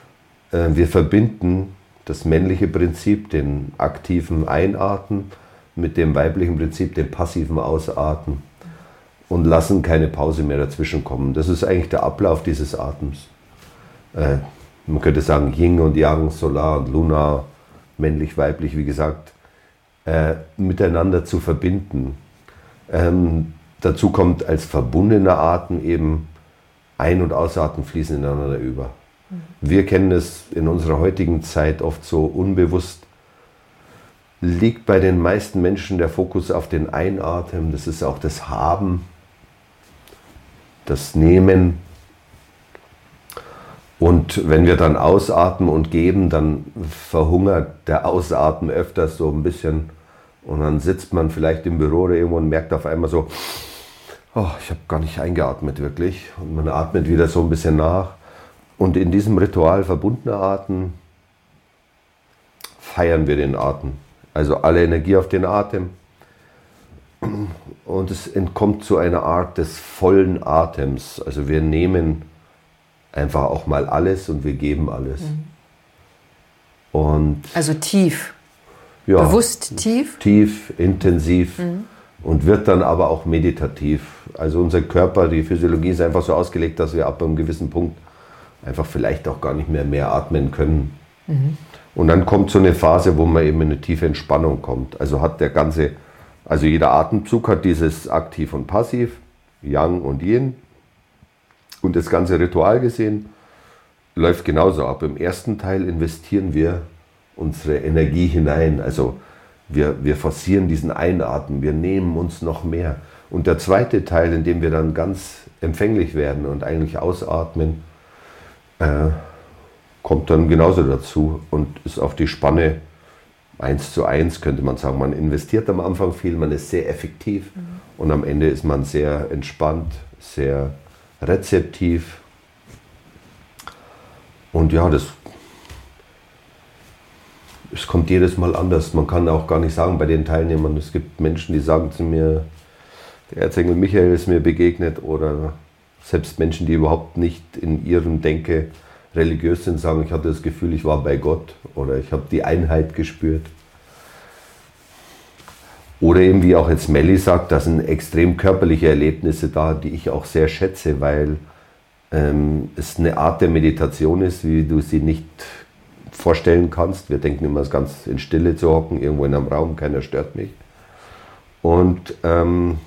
wir verbinden das männliche Prinzip, den aktiven Einatmen, mit dem weiblichen Prinzip, dem passiven Ausatmen und lassen keine Pause mehr dazwischen kommen. Das ist eigentlich der Ablauf dieses Atems. Äh, man könnte sagen Yin und Yang, Solar und Lunar, männlich, weiblich, wie gesagt, äh, miteinander zu verbinden. Ähm, dazu kommt als verbundener Atem eben Ein- und Ausatmen fließen ineinander über. Mhm. Wir kennen es in unserer heutigen Zeit oft so unbewusst. Liegt bei den meisten Menschen der Fokus auf den Einatmen, das ist auch das Haben, das Nehmen. Und wenn wir dann ausatmen und geben, dann verhungert der Ausatmen öfters so ein bisschen. Und dann sitzt man vielleicht im Büro oder irgendwo und merkt auf einmal so, oh, ich habe gar nicht eingeatmet wirklich. Und man atmet wieder so ein bisschen nach. Und in diesem Ritual verbundener Atem feiern wir den Atem. Also alle Energie auf den Atem. Und es entkommt zu einer Art des vollen Atems. Also wir nehmen einfach auch mal alles und wir geben alles. Mhm. Und also tief. Ja, bewusst tief? Tief, intensiv mhm. und wird dann aber auch meditativ. Also unser Körper, die Physiologie ist einfach so ausgelegt, dass wir ab einem gewissen Punkt einfach vielleicht auch gar nicht mehr mehr atmen können. Mhm. Und dann kommt so eine Phase, wo man eben in eine tiefe Entspannung kommt. Also hat der ganze, also jeder Atemzug hat dieses Aktiv und Passiv, Yang und Yin. Und das ganze Ritual gesehen läuft genauso ab. Im ersten Teil investieren wir unsere Energie hinein. Also wir, wir forcieren diesen Einatmen, wir nehmen uns noch mehr. Und der zweite Teil, in dem wir dann ganz empfänglich werden und eigentlich ausatmen, äh, kommt dann genauso dazu und ist auf die Spanne eins zu eins, könnte man sagen. Man investiert am Anfang viel, man ist sehr effektiv mhm. und am Ende ist man sehr entspannt, sehr rezeptiv. Und ja, das, es kommt jedes Mal anders. Man kann auch gar nicht sagen bei den Teilnehmern, es gibt Menschen, die sagen zu mir, der Erzengel Michael ist mir begegnet, oder selbst Menschen, die überhaupt nicht in ihrem Denke religiös sind, sagen, ich hatte das Gefühl, ich war bei Gott oder ich habe die Einheit gespürt. Oder eben, wie auch jetzt Melli sagt, da sind extrem körperliche Erlebnisse da, die ich auch sehr schätze, weil ähm, es eine Art der Meditation ist, wie du sie nicht vorstellen kannst. Wir denken immer, es ist ganz in Stille zu hocken, irgendwo in einem Raum, keiner stört mich. Und ähm,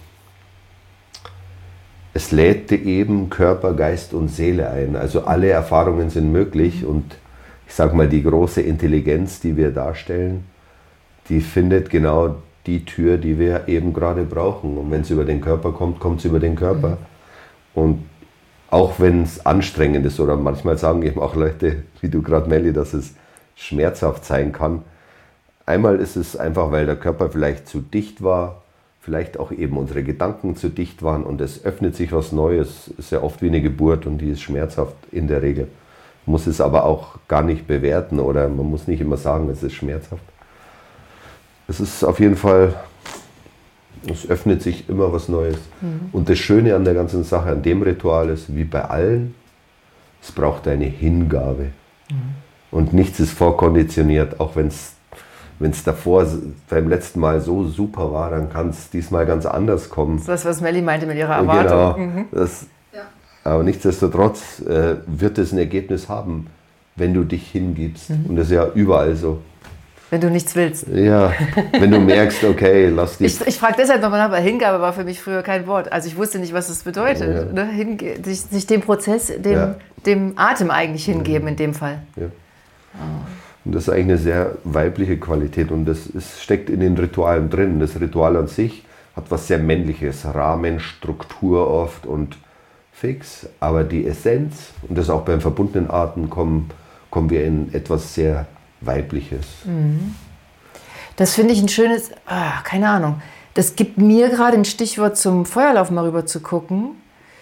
es lädt eben Körper, Geist und Seele ein. Also alle Erfahrungen sind möglich und ich sage mal, die große Intelligenz, die wir darstellen, die findet genau die Tür, die wir eben gerade brauchen. Und wenn es über den Körper kommt, kommt es über den Körper. Mhm. Und auch wenn es anstrengend ist, oder manchmal sagen eben auch Leute, wie du gerade, Melli, dass es schmerzhaft sein kann. Einmal ist es einfach, weil der Körper vielleicht zu dicht war, vielleicht auch eben unsere Gedanken zu dicht waren und es öffnet sich was Neues. Ist ja oft wie eine Geburt und die ist schmerzhaft in der Regel. Man muss es aber auch gar nicht bewerten oder man muss nicht immer sagen, es ist schmerzhaft. Es ist auf jeden Fall, es öffnet sich immer was Neues. Mhm. Und das Schöne an der ganzen Sache, an dem Ritual ist, wie bei allen, es braucht eine Hingabe. Mhm. Und nichts ist vorkonditioniert, auch wenn es Wenn es davor beim letzten Mal so super war, dann kann es diesmal ganz anders kommen. Das ist das, was Melli meinte mit ihrer Erwartung. Genau. Mhm. Das, ja. Aber nichtsdestotrotz äh, wird es ein Ergebnis haben, wenn du dich hingibst. Mhm. Und das ist ja überall so. Wenn du nichts willst. Ja, wenn du merkst, okay, lass dich... Ich, ich frage deshalb nochmal nach, weil Hingabe war für mich früher kein Wort. Also ich wusste nicht, was das bedeutet. Ja. Ne? Hinge- sich, sich dem Prozess, dem, ja. dem Atem eigentlich hingeben in dem Fall. Ja. Oh. Und das ist eigentlich eine sehr weibliche Qualität und das ist, steckt in den Ritualen drin. Das Ritual an sich hat was sehr Männliches, Rahmen, Struktur oft und fix. Aber die Essenz, und das auch beim verbundenen Atem, kommen, kommen wir in etwas sehr Weibliches. Das finde ich ein schönes, ah, keine Ahnung, das gibt mir gerade ein Stichwort zum Feuerlauf mal rüber zu gucken.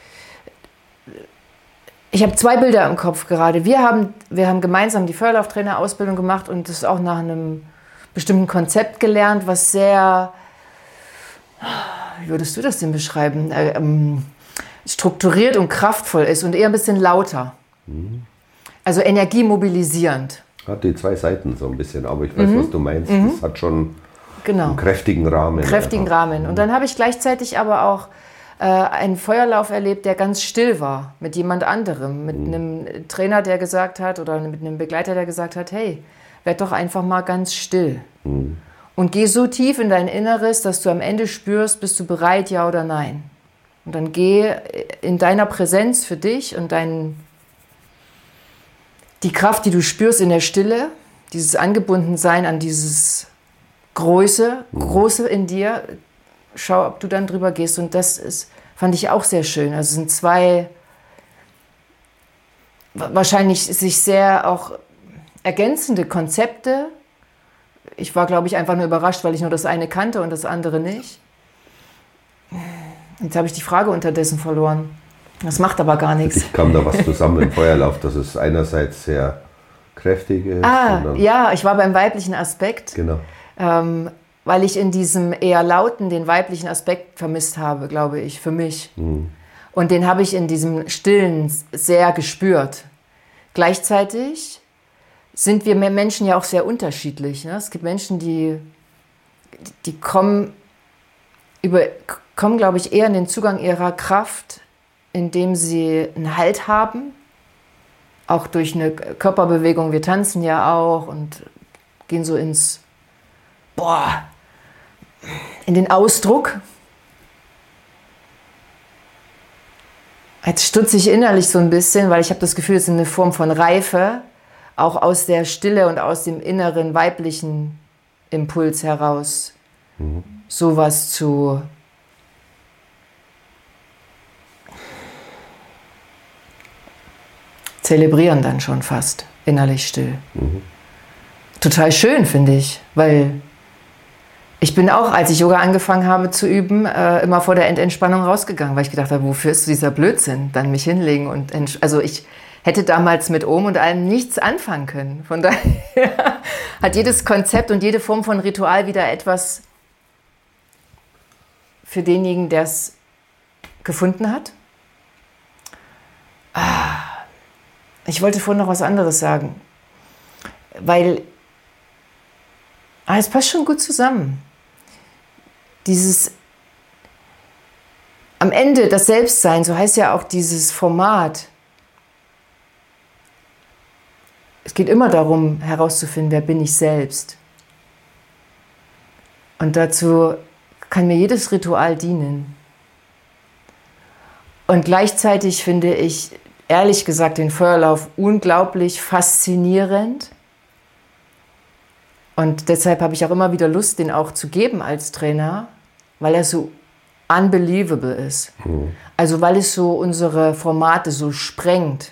Ich habe zwei Bilder im Kopf gerade. Wir haben, wir haben gemeinsam die Feuerlauftrainer-Ausbildung gemacht und das auch nach einem bestimmten Konzept gelernt, was sehr, wie würdest du das denn beschreiben, äh, ähm, strukturiert und kraftvoll ist und eher ein bisschen lauter. Mhm. Also energiemobilisierend. Hat die zwei Seiten so ein bisschen, aber ich weiß, mhm. was du meinst. Mhm. Das hat schon genau. einen kräftigen Rahmen. Kräftigen einfach. Rahmen. Und dann habe ich gleichzeitig aber auch äh, einen Feuerlauf erlebt, der ganz still war, mit jemand anderem, mit mhm. einem Trainer, der gesagt hat, oder mit einem Begleiter, der gesagt hat, hey, werd doch einfach mal ganz still. Mhm. Und geh so tief in dein Inneres, dass du am Ende spürst, bist du bereit, ja oder nein. Und dann geh in deiner Präsenz für dich und dein, die Kraft, die du spürst in der Stille, dieses Angebundensein an dieses Größe, Große in dir, schau, ob du dann drüber gehst. Und das ist, fand ich auch sehr schön. Also es sind zwei wahrscheinlich sich sehr auch ergänzende Konzepte. Ich war, glaube ich, einfach nur überrascht, weil ich nur das eine kannte und das andere nicht. Jetzt habe ich die Frage unterdessen verloren. Das macht aber gar nichts. Ich kam da was zusammen im Feuerlauf, dass es einerseits sehr kräftig ist. Ah, ja, ich war beim weiblichen Aspekt. Genau. Ähm, weil ich in diesem eher lauten den weiblichen Aspekt vermisst habe, glaube ich, für mich. Mhm. Und den habe ich in diesem Stillen sehr gespürt. Gleichzeitig sind wir Menschen ja auch sehr unterschiedlich. Ne? Es gibt Menschen, die, die kommen, über, kommen, glaube ich, eher in den Zugang ihrer Kraft, indem sie einen Halt haben, auch durch eine Körperbewegung. Wir tanzen ja auch und gehen so ins, boah, in den Ausdruck. Jetzt stutze ich innerlich so ein bisschen, weil ich habe das Gefühl, es ist eine Form von Reife, auch aus der Stille und aus dem inneren weiblichen Impuls heraus, mhm. sowas zu zelebrieren dann schon fast, innerlich still. Mhm. Total schön, finde ich, weil ich bin auch, als ich Yoga angefangen habe zu üben, äh, immer vor der Endentspannung rausgegangen, weil ich gedacht habe, wofür ist dieser Blödsinn? Dann mich hinlegen und, also ich hätte damals mit Om und allem nichts anfangen können. Von daher hat jedes Konzept und jede Form von Ritual wieder etwas für denjenigen, der es gefunden hat. Ich wollte vorhin noch was anderes sagen, weil ah, es passt schon gut zusammen. Dieses am Ende das Selbstsein, so heißt ja auch dieses Format. Es geht immer darum, herauszufinden, wer bin ich selbst. Und dazu kann mir jedes Ritual dienen. Und gleichzeitig finde ich, ehrlich gesagt, den Feuerlauf unglaublich faszinierend. Und deshalb habe ich auch immer wieder Lust, den auch zu geben als Trainer, weil er so unbelievable ist. Mhm. Also weil es so unsere Formate so sprengt.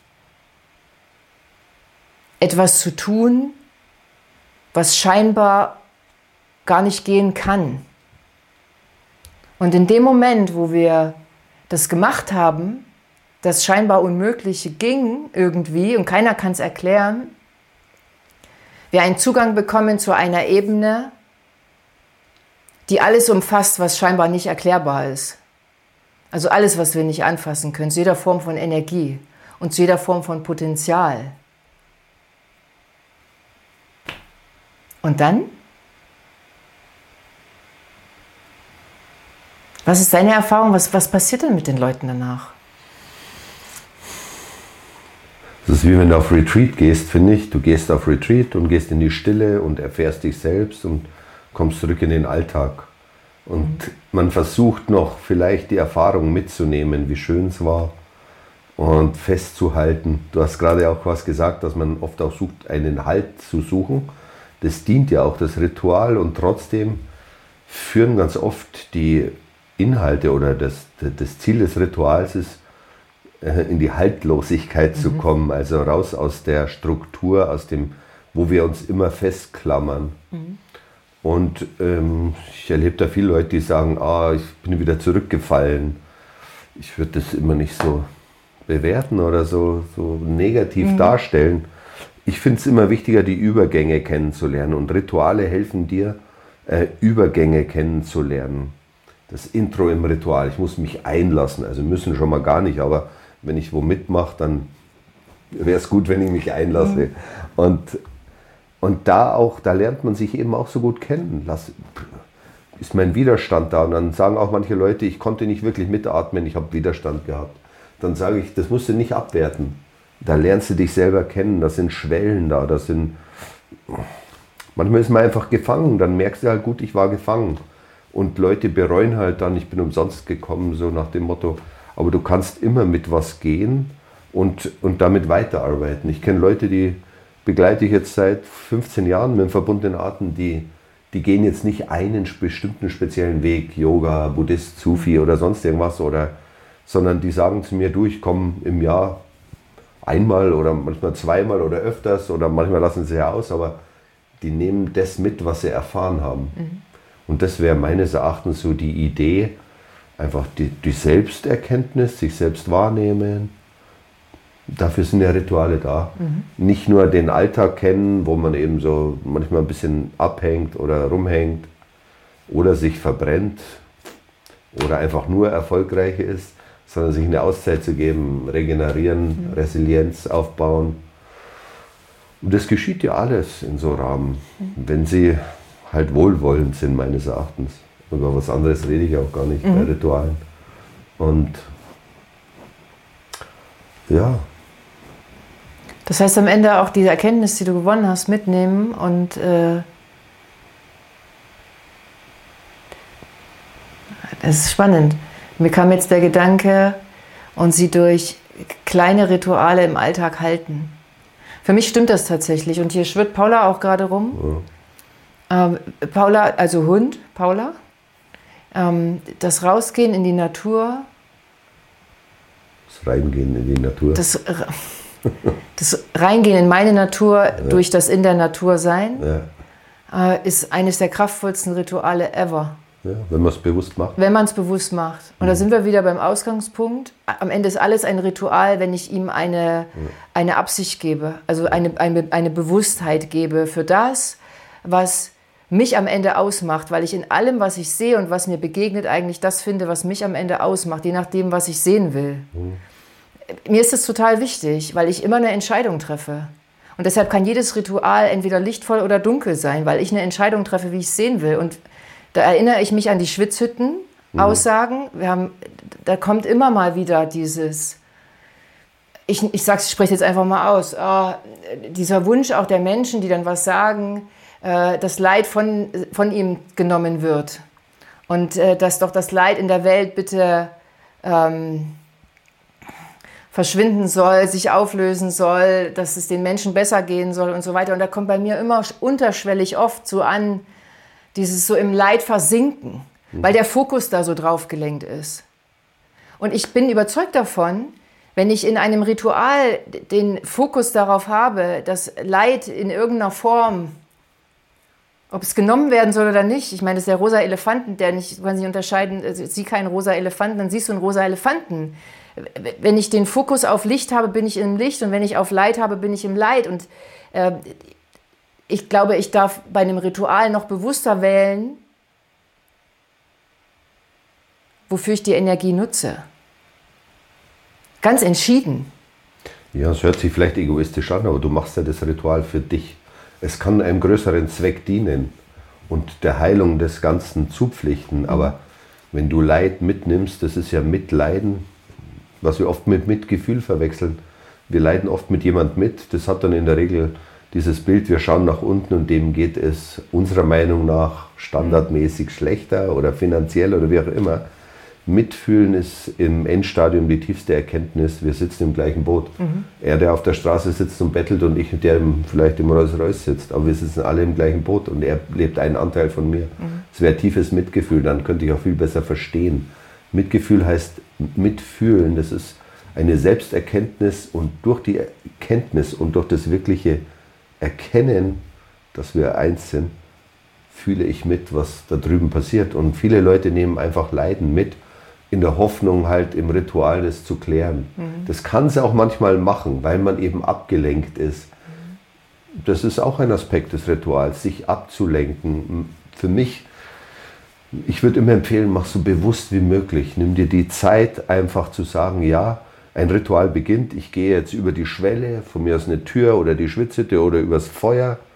Etwas zu tun, was scheinbar gar nicht gehen kann. Und in dem Moment, wo wir das gemacht haben, das scheinbar Unmögliche ging irgendwie und keiner kann es erklären, wir einen Zugang bekommen zu einer Ebene, die alles umfasst, was scheinbar nicht erklärbar ist. Also alles, was wir nicht anfassen können, zu jeder Form von Energie und zu jeder Form von Potenzial. Und dann? Was ist deine Erfahrung? Was, was passiert denn mit den Leuten danach? Das ist wie wenn du auf Retreat gehst, finde ich. Du gehst auf Retreat und gehst in die Stille und erfährst dich selbst und kommst zurück in den Alltag. Und mhm. man versucht noch vielleicht die Erfahrung mitzunehmen, wie schön es war und festzuhalten. Du hast gerade auch was gesagt, dass man oft auch sucht, einen Halt zu suchen. Das dient ja auch das Ritual und trotzdem führen ganz oft die Inhalte oder das, das Ziel des Rituals ist, in die Haltlosigkeit mhm. zu kommen, also raus aus der Struktur, aus dem, wo wir uns immer festklammern. Mhm. Und ähm, ich erlebe da viele Leute, die sagen, ah, ich bin wieder zurückgefallen. Ich würde das immer nicht so bewerten oder so, so negativ mhm. darstellen. Ich finde es immer wichtiger, die Übergänge kennenzulernen. Und Rituale helfen dir, äh, Übergänge kennenzulernen. Das Intro im Ritual, ich muss mich einlassen, also müssen schon mal gar nicht, aber wenn ich wo mitmache, dann wäre es gut, wenn ich mich einlasse. Mhm. Und, und da auch, da lernt man sich eben auch so gut kennen. Lass, ist mein Widerstand da? Und dann sagen auch manche Leute, ich konnte nicht wirklich mitatmen, ich habe Widerstand gehabt. Dann sage ich, das musst du nicht abwerten. Da lernst du dich selber kennen, da sind Schwellen da, da sind... Manchmal ist man einfach gefangen, dann merkst du halt, gut, ich war gefangen. Und Leute bereuen halt dann, ich bin umsonst gekommen, so nach dem Motto. Aber du kannst immer mit was gehen und, und damit weiterarbeiten. Ich kenne Leute, die begleite ich jetzt seit fünfzehn Jahren mit dem verbundenen Atem, die, die gehen jetzt nicht einen bestimmten speziellen Weg, Yoga, Buddhist, Sufi oder sonst irgendwas, oder, sondern die sagen zu mir, du, ich komme im Jahr einmal oder manchmal zweimal oder öfters oder manchmal lassen sie ja aus, aber die nehmen das mit, was sie erfahren haben. Mhm. Und das wäre meines Erachtens so die Idee, einfach die, die Selbsterkenntnis, sich selbst wahrnehmen. Dafür sind ja Rituale da. Mhm. Nicht nur den Alltag kennen, wo man eben so manchmal ein bisschen abhängt oder rumhängt oder sich verbrennt oder einfach nur erfolgreich ist, sondern sich eine Auszeit zu geben, regenerieren, mhm. Resilienz aufbauen. Und das geschieht ja alles in so Rahmen, mhm. wenn sie halt wohlwollend sind, meines Erachtens. Über was anderes rede ich auch gar nicht mhm. bei Ritualen. Und ja. Das heißt, am Ende auch diese Erkenntnis, die du gewonnen hast, mitnehmen und äh, das ist spannend. Mir kam jetzt der Gedanke, und sie durch kleine Rituale im Alltag halten. Für mich stimmt das tatsächlich. Und hier schwirrt Paula auch gerade rum. Ja. Ähm, Paula, also Hund, Paula. Ähm, das Rausgehen in die Natur. Das Reingehen in die Natur. Das, das Reingehen in meine Natur, ja. durch das in der Natur sein, ja. äh, ist eines der kraftvollsten Rituale ever. Ja, wenn man es bewusst macht. Wenn man es bewusst macht. Und mhm. da sind wir wieder beim Ausgangspunkt. Am Ende ist alles ein Ritual, wenn ich ihm eine, ja. eine Absicht gebe, also eine, eine, eine Bewusstheit gebe für das, was mich am Ende ausmacht, weil ich in allem, was ich sehe und was mir begegnet, eigentlich das finde, was mich am Ende ausmacht, je nachdem, was ich sehen will. Mhm. Mir ist das total wichtig, weil ich immer eine Entscheidung treffe. Und deshalb kann jedes Ritual entweder lichtvoll oder dunkel sein, weil ich eine Entscheidung treffe, wie ich es sehen will. Und da erinnere ich mich an die Schwitzhütten-Aussagen. Wir haben, da kommt immer mal wieder dieses, ich, ich sag's, ich spreche jetzt einfach mal aus, oh, dieser Wunsch auch der Menschen, die dann was sagen, äh, das Leid von, von ihm genommen wird. Und äh, dass doch das Leid in der Welt bitte ähm, verschwinden soll, sich auflösen soll, dass es den Menschen besser gehen soll und so weiter. Und da kommt bei mir immer unterschwellig oft so an, dieses so im Leid versinken, mhm. weil der Fokus da so drauf gelenkt ist. Und ich bin überzeugt davon, wenn ich in einem Ritual den Fokus darauf habe, dass Leid in irgendeiner Form, ob es genommen werden soll oder nicht, ich meine, das ist der rosa Elefanten, der nicht, kann sich unterscheiden, sieh keinen rosa Elefanten, dann siehst du einen rosa Elefanten. Wenn ich den Fokus auf Licht habe, bin ich im Licht, und wenn ich auf Leid habe, bin ich im Leid. Und äh, ich glaube, ich darf bei einem Ritual noch bewusster wählen, wofür ich die Energie nutze. Ganz entschieden. Ja, es hört sich vielleicht egoistisch an, aber du machst ja das Ritual für dich. Es kann einem größeren Zweck dienen und der Heilung des Ganzen zupflichten. Mhm. Aber wenn du Leid mitnimmst, das ist ja Mitleiden, was wir oft mit Mitgefühl verwechseln. Wir leiden oft mit jemand mit. Das hat dann in der Regel dieses Bild, wir schauen nach unten und dem geht es unserer Meinung nach standardmäßig schlechter oder finanziell oder wie auch immer. Mitfühlen ist im Endstadium die tiefste Erkenntnis, wir sitzen im gleichen Boot. Mhm. Er, der auf der Straße sitzt und bettelt, und ich, der vielleicht im Rolls-Royce sitzt, aber wir sitzen alle im gleichen Boot und er lebt einen Anteil von mir. Es mhm. wäre tiefes Mitgefühl, dann könnte ich auch viel besser verstehen. Mitgefühl heißt mitfühlen, das ist eine Selbsterkenntnis, und durch die Erkenntnis und durch das wirkliche Erkennen, dass wir eins sind, fühle ich mit, was da drüben passiert. Und viele Leute nehmen einfach Leiden mit, in der Hoffnung halt im Ritual das zu klären. Mhm. Das kann sie auch manchmal machen, weil man eben abgelenkt ist. Mhm. Das ist auch ein Aspekt des Rituals, sich abzulenken. Für mich, ich würde immer empfehlen, mach so bewusst wie möglich. Nimm dir die Zeit, einfach zu sagen, ja, ein Ritual beginnt, ich gehe jetzt über die Schwelle, von mir aus eine Tür oder die Schwitzhütte oder übers Feuer.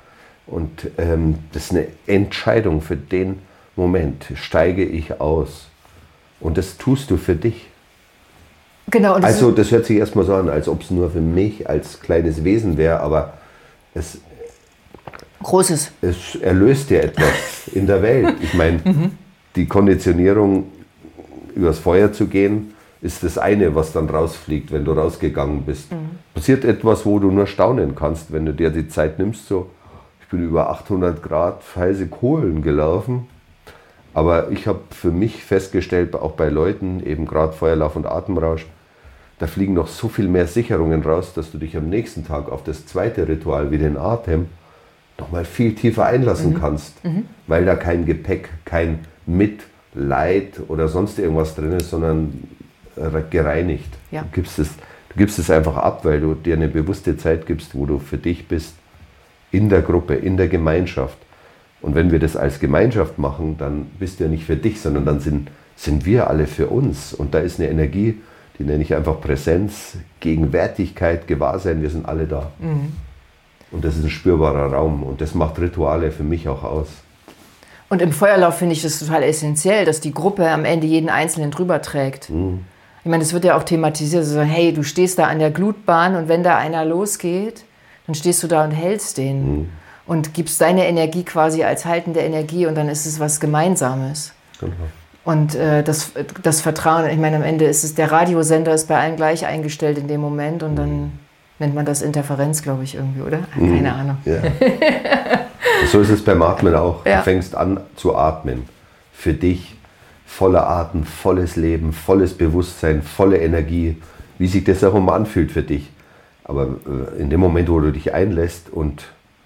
Und ähm, das ist eine Entscheidung für den Moment. Steige ich aus? Und das tust du für dich. Genau. Und das also das hört sich erstmal so an, als ob es nur für mich als kleines Wesen wäre, aber es, Großes. es erlöst dir etwas in der Welt. Ich meine, mhm. die Konditionierung, übers Feuer zu gehen, ist das eine, was dann rausfliegt, wenn du rausgegangen bist. Mhm. Passiert etwas, wo du nur staunen kannst, wenn du dir die Zeit nimmst. So, ich bin über achthundert Grad heiße Kohlen gelaufen. Aber ich habe für mich festgestellt, auch bei Leuten, eben gerade Feuerlauf und Atemrausch, da fliegen noch so viel mehr Sicherungen raus, dass du dich am nächsten Tag auf das zweite Ritual wie den Atem nochmal viel tiefer einlassen mhm. kannst. Mhm. Weil da kein Gepäck, kein Mitleid oder sonst irgendwas drin ist, sondern gereinigt. Ja. Du gibst es, du gibst es einfach ab, weil du dir eine bewusste Zeit gibst, wo du für dich bist, in der Gruppe, in der Gemeinschaft. Und wenn wir das als Gemeinschaft machen, dann bist du ja nicht für dich, sondern dann sind, sind wir alle für uns. Und da ist eine Energie, die nenne ich einfach Präsenz, Gegenwärtigkeit, Gewahrsein, wir sind alle da. Mhm. Und das ist ein spürbarer Raum und das macht Rituale für mich auch aus. Und im Feuerlauf finde ich das total essentiell, dass die Gruppe am Ende jeden Einzelnen drüber trägt. Mhm. Ich meine, das wird ja auch thematisiert, so, hey, du stehst da an der Glutbahn und wenn da einer losgeht, dann stehst du da und hältst den. Mhm. Und gibst deine Energie quasi als haltende Energie und dann ist es was Gemeinsames. Genau. Und äh, das, das Vertrauen, ich meine, am Ende ist es, der Radiosender ist bei allen gleich eingestellt in dem Moment und dann mhm. nennt man das Interferenz, glaube ich, irgendwie, oder? Mhm. Keine Ahnung. Ja. So ist es beim Atmen auch. Ja. Du fängst an zu atmen. Für dich voller Atem, volles Leben, volles Bewusstsein, volle Energie, wie sich das auch immer anfühlt für dich. Aber äh, in dem Moment, wo du dich einlässt und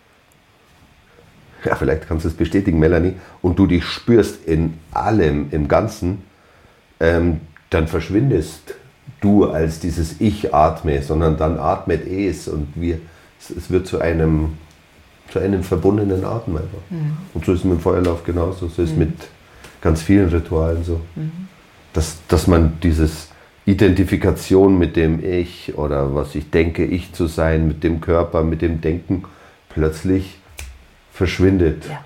ja, vielleicht kannst du es bestätigen, Melanie, und du dich spürst in allem, im Ganzen, ähm, dann verschwindest du als dieses Ich atme, sondern dann atmet es und wir, es, es wird zu einem, zu einem verbundenen Atem einfach. Mhm. Und so ist es mit dem Feuerlauf genauso, so ist es mhm. mit ganz vielen Ritualen so. Mhm. Dass, dass man dieses Identifikation mit dem Ich oder was ich denke, ich zu sein, mit dem Körper, mit dem Denken, plötzlich verschwindet. Ja.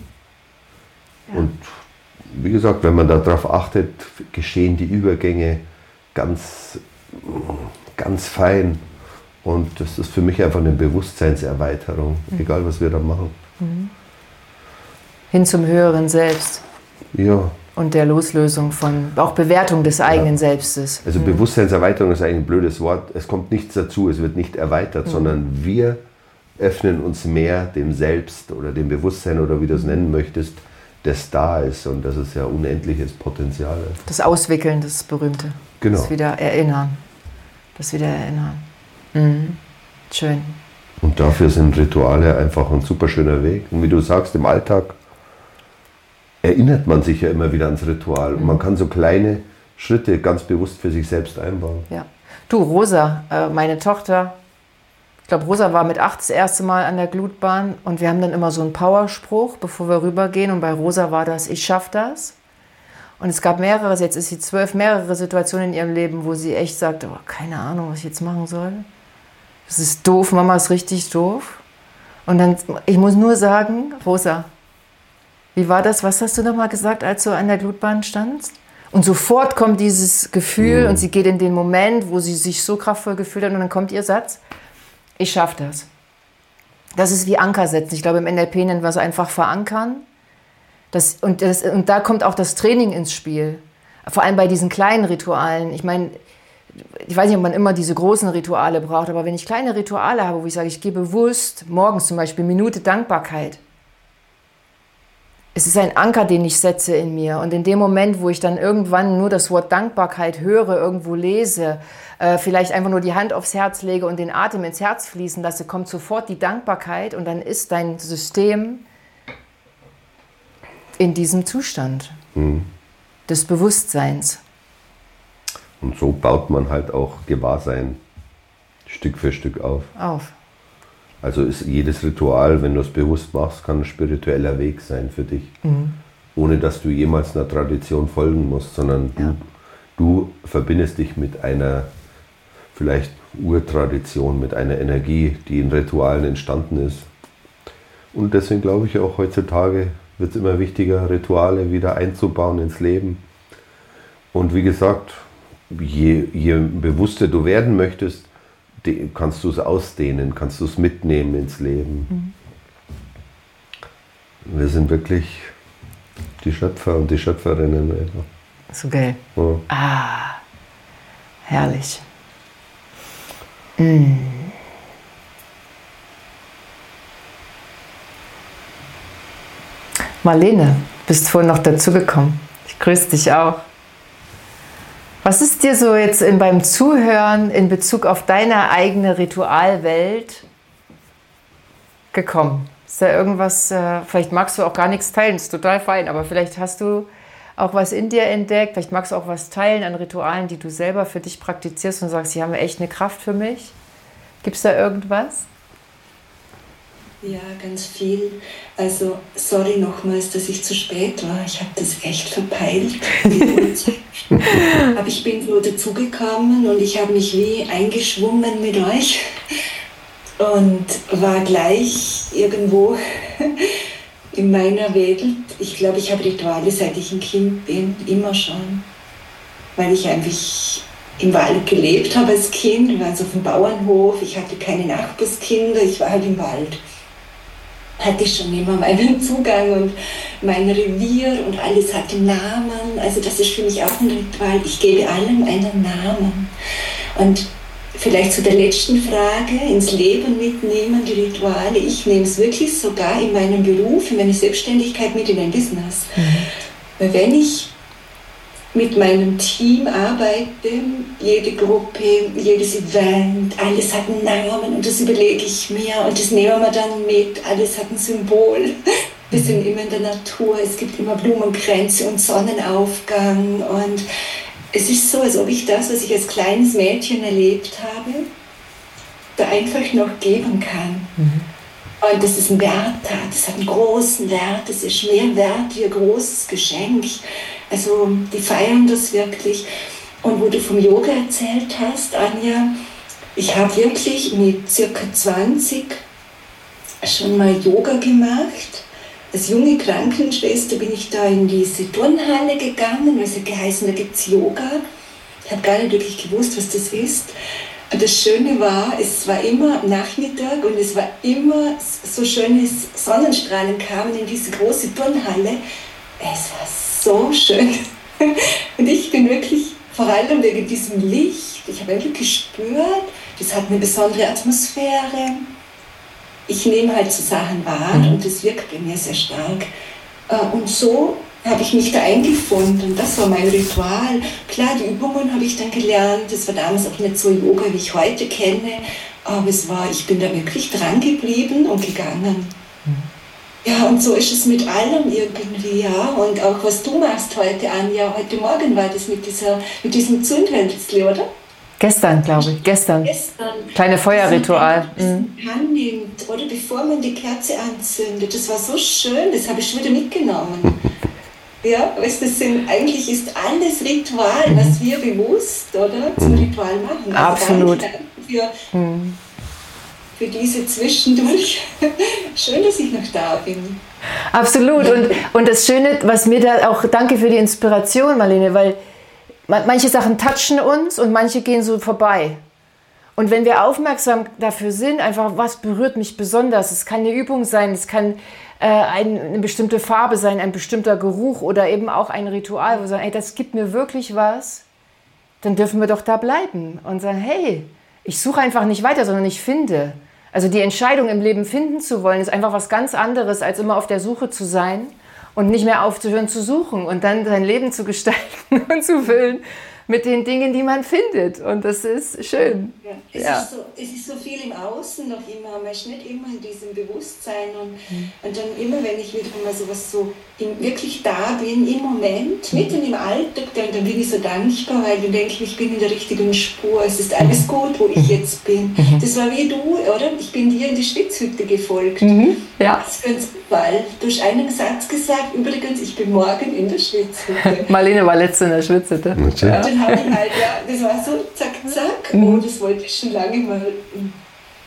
Ja. Und wie gesagt, wenn man darauf achtet, geschehen die Übergänge ganz, ganz fein. Und das ist für mich einfach eine Bewusstseinserweiterung, mhm. egal was wir da machen. Mhm. Hin zum höheren Selbst. Ja. Und der Loslösung von, auch Bewertung des eigenen ja. Selbstes. Also mhm. Bewusstseinserweiterung ist eigentlich ein blödes Wort. Es kommt nichts dazu, es wird nicht erweitert, mhm. sondern wir öffnen uns mehr dem Selbst oder dem Bewusstsein oder wie du es nennen möchtest, das da ist. Und das ist ja unendliches Potenzial. Das Auswickeln, das Berühmte. Genau. Das Wiedererinnern. Das Wiedererinnern. Mhm. Schön. Und dafür sind Rituale einfach ein super schöner Weg. Und wie du sagst, im Alltag erinnert man sich ja immer wieder ans Ritual. Mhm. Und man kann so kleine Schritte ganz bewusst für sich selbst einbauen. Ja. Du, Rosa, meine Tochter, ich glaube, Rosa war mit acht das erste Mal an der Glutbahn und wir haben dann immer so einen Powerspruch, bevor wir rübergehen. Und bei Rosa war das, ich schaff das. Und es gab mehrere, jetzt ist sie zwölf, mehrere Situationen in ihrem Leben, wo sie echt sagt, oh, keine Ahnung, was ich jetzt machen soll. Das ist doof, Mama ist richtig doof. Und dann, ich muss nur sagen, Rosa, wie war das, was hast du nochmal gesagt, als du an der Glutbahn standst? Und sofort kommt dieses Gefühl mhm. und sie geht in den Moment, wo sie sich so kraftvoll gefühlt hat und dann kommt ihr Satz, ich schaffe das. Das ist wie Anker setzen. Ich glaube, im N L P nennen wir es einfach verankern. Das, und, das, und da kommt auch das Training ins Spiel. Vor allem bei diesen kleinen Ritualen. Ich meine, ich weiß nicht, ob man immer diese großen Rituale braucht, aber wenn ich kleine Rituale habe, wo ich sage, ich gehe bewusst morgens zum Beispiel Minute Dankbarkeit. Es ist ein Anker, den ich setze in mir. Und in dem Moment, wo ich dann irgendwann nur das Wort Dankbarkeit höre, irgendwo lese, äh, vielleicht einfach nur die Hand aufs Herz lege und den Atem ins Herz fließen lasse, kommt sofort die Dankbarkeit und dann ist dein System in diesem Zustand mhm. des Bewusstseins. Und so baut man halt auch Gewahrsein Stück für Stück auf. Auf. Also ist jedes Ritual, wenn du es bewusst machst, kann ein spiritueller Weg sein für dich. Mhm. Ohne dass du jemals einer Tradition folgen musst, sondern du, ja. du verbindest dich mit einer vielleicht Urtradition, mit einer Energie, die in Ritualen entstanden ist. Und deswegen glaube ich auch, heutzutage wird es immer wichtiger, Rituale wieder einzubauen ins Leben. Und wie gesagt, je, je bewusster du werden möchtest, kannst du es ausdehnen, kannst du es mitnehmen ins Leben. Mhm. Wir sind wirklich die Schöpfer und die Schöpferinnen. So geil. Ja. Ah, herrlich. Mm. Marlene, bist vorhin noch dazugekommen. Ich grüße dich auch. Was ist dir so jetzt in, beim Zuhören in Bezug auf deine eigene Ritualwelt gekommen? Ist da irgendwas, äh, vielleicht magst du auch gar nichts teilen, ist total fein, aber vielleicht hast du auch was in dir entdeckt, vielleicht magst du auch was teilen an Ritualen, die du selber für dich praktizierst und sagst, die haben echt eine Kraft für mich. Gibt es da irgendwas? Ja, ganz viel. Also, sorry nochmals, dass ich zu spät war. Ich habe das echt verpeilt, die Uhrzeit. Aber ich bin so dazugekommen und ich habe mich wie eingeschwungen mit euch und war gleich irgendwo in meiner Welt. Ich glaube, ich habe Rituale, seit ich ein Kind bin, immer schon. Weil ich einfach im Wald gelebt habe als Kind, wir waren so auf dem Bauernhof, ich hatte keine Nachbarskinder, ich war halt im Wald. Hatte ich schon immer meinen Zugang und mein Revier und alles hatte Namen. Also das ist für mich auch ein Ritual. Ich gebe allem einen Namen. Und vielleicht zu der letzten Frage, ins Leben mitnehmen, die Rituale. Ich nehme es wirklich sogar in meinem Beruf, in meiner Selbstständigkeit mit in ein Business. Mhm. Weil wenn ich mit meinem Team arbeite, jede Gruppe, jedes Event, alles hat einen Namen und das überlege ich mir und das nehmen wir dann mit, alles hat ein Symbol. Wir sind immer in der Natur, es gibt immer Blumenkränze und Sonnenaufgang und es ist so, als ob ich das, was ich als kleines Mädchen erlebt habe, da einfach noch geben kann. Mhm. Und das ist ein Wert hat, das hat einen großen Wert, das ist mehr wert wie ein großes Geschenk. Also die feiern das wirklich. Und wo du vom Yoga erzählt hast, Anja, ich habe wirklich mit circa zwanzig schon mal Yoga gemacht. Als junge Krankenschwester bin ich da in diese Turnhalle gegangen, weil es hat geheißen, da gibt es Yoga. Ich habe gar nicht wirklich gewusst, was das ist. Und das Schöne war, es war immer Nachmittag und es war immer so schönes Sonnenstrahlen kamen in diese große Turnhalle. Es war so schön. Und ich bin wirklich, vor allem wegen diesem Licht, ich habe wirklich gespürt, das hat eine besondere Atmosphäre. Ich nehme halt so Sachen wahr und das wirkt bei mir sehr stark. Und so habe ich mich da eingefunden. Das war mein Ritual. Klar, die Übungen habe ich dann gelernt. Das war damals auch nicht so Yoga, wie ich heute kenne. Aber es war, ich bin da wirklich dran geblieben und gegangen. Ja, und so ist es mit allem irgendwie, ja. Und auch was du machst heute, Anja. Heute Morgen war das mit, dieser, mit diesem Zündhölzli, oder? Gestern, glaube ich. Gestern. Gestern. Kleine Feuerritual. Das man annimmt, oder bevor man die Kerze anzündet. Das war so schön, das habe ich schon wieder mitgenommen. Ja, weißt, das sind, eigentlich ist alles Ritual, mhm. was wir bewusst, oder, zum Ritual machen. Also absolut. Für, mhm. für diese Zwischendurch. Schön, dass ich noch da bin. Absolut. Und, und das Schöne, was mir da auch, danke für die Inspiration, Marlene, weil manche Sachen touchen uns und manche gehen so vorbei. Und wenn wir aufmerksam dafür sind, einfach was berührt mich besonders, es kann eine Übung sein, es kann äh, ein, eine bestimmte Farbe sein, ein bestimmter Geruch oder eben auch ein Ritual, wo wir sagen, ey, das gibt mir wirklich was, dann dürfen wir doch da bleiben und sagen, hey, ich suche einfach nicht weiter, sondern ich finde. Also die Entscheidung im Leben finden zu wollen, ist einfach was ganz anderes, als immer auf der Suche zu sein und nicht mehr aufzuhören zu suchen und dann sein Leben zu gestalten und zu füllen mit den Dingen, die man findet. Und das ist schön. Ja, es, ja. Ist so, es ist so viel im Außen noch immer. Man ist nicht immer in diesem Bewusstsein. Und, mhm. und dann immer, wenn ich wieder mal sowas so in, wirklich da bin, im Moment, mhm. mitten im Alltag, dann, dann bin ich so dankbar, weil dann denke ich, ich bin in der richtigen Spur. Es ist alles gut, wo ich jetzt bin. Mhm. Das war wie du, oder? Ich bin dir in die Schwitzhütte gefolgt. Mhm. Ja. Das ist ganz weil du hast einen Satz gesagt, übrigens, ich bin morgen in der Schwitzhütte. Marlene war letzte in der Schwitzhütte. Okay. Ja. Dann habe ich halt, ja, das war so zack, zack. Mhm. Oh, das wollte ich schon lange mal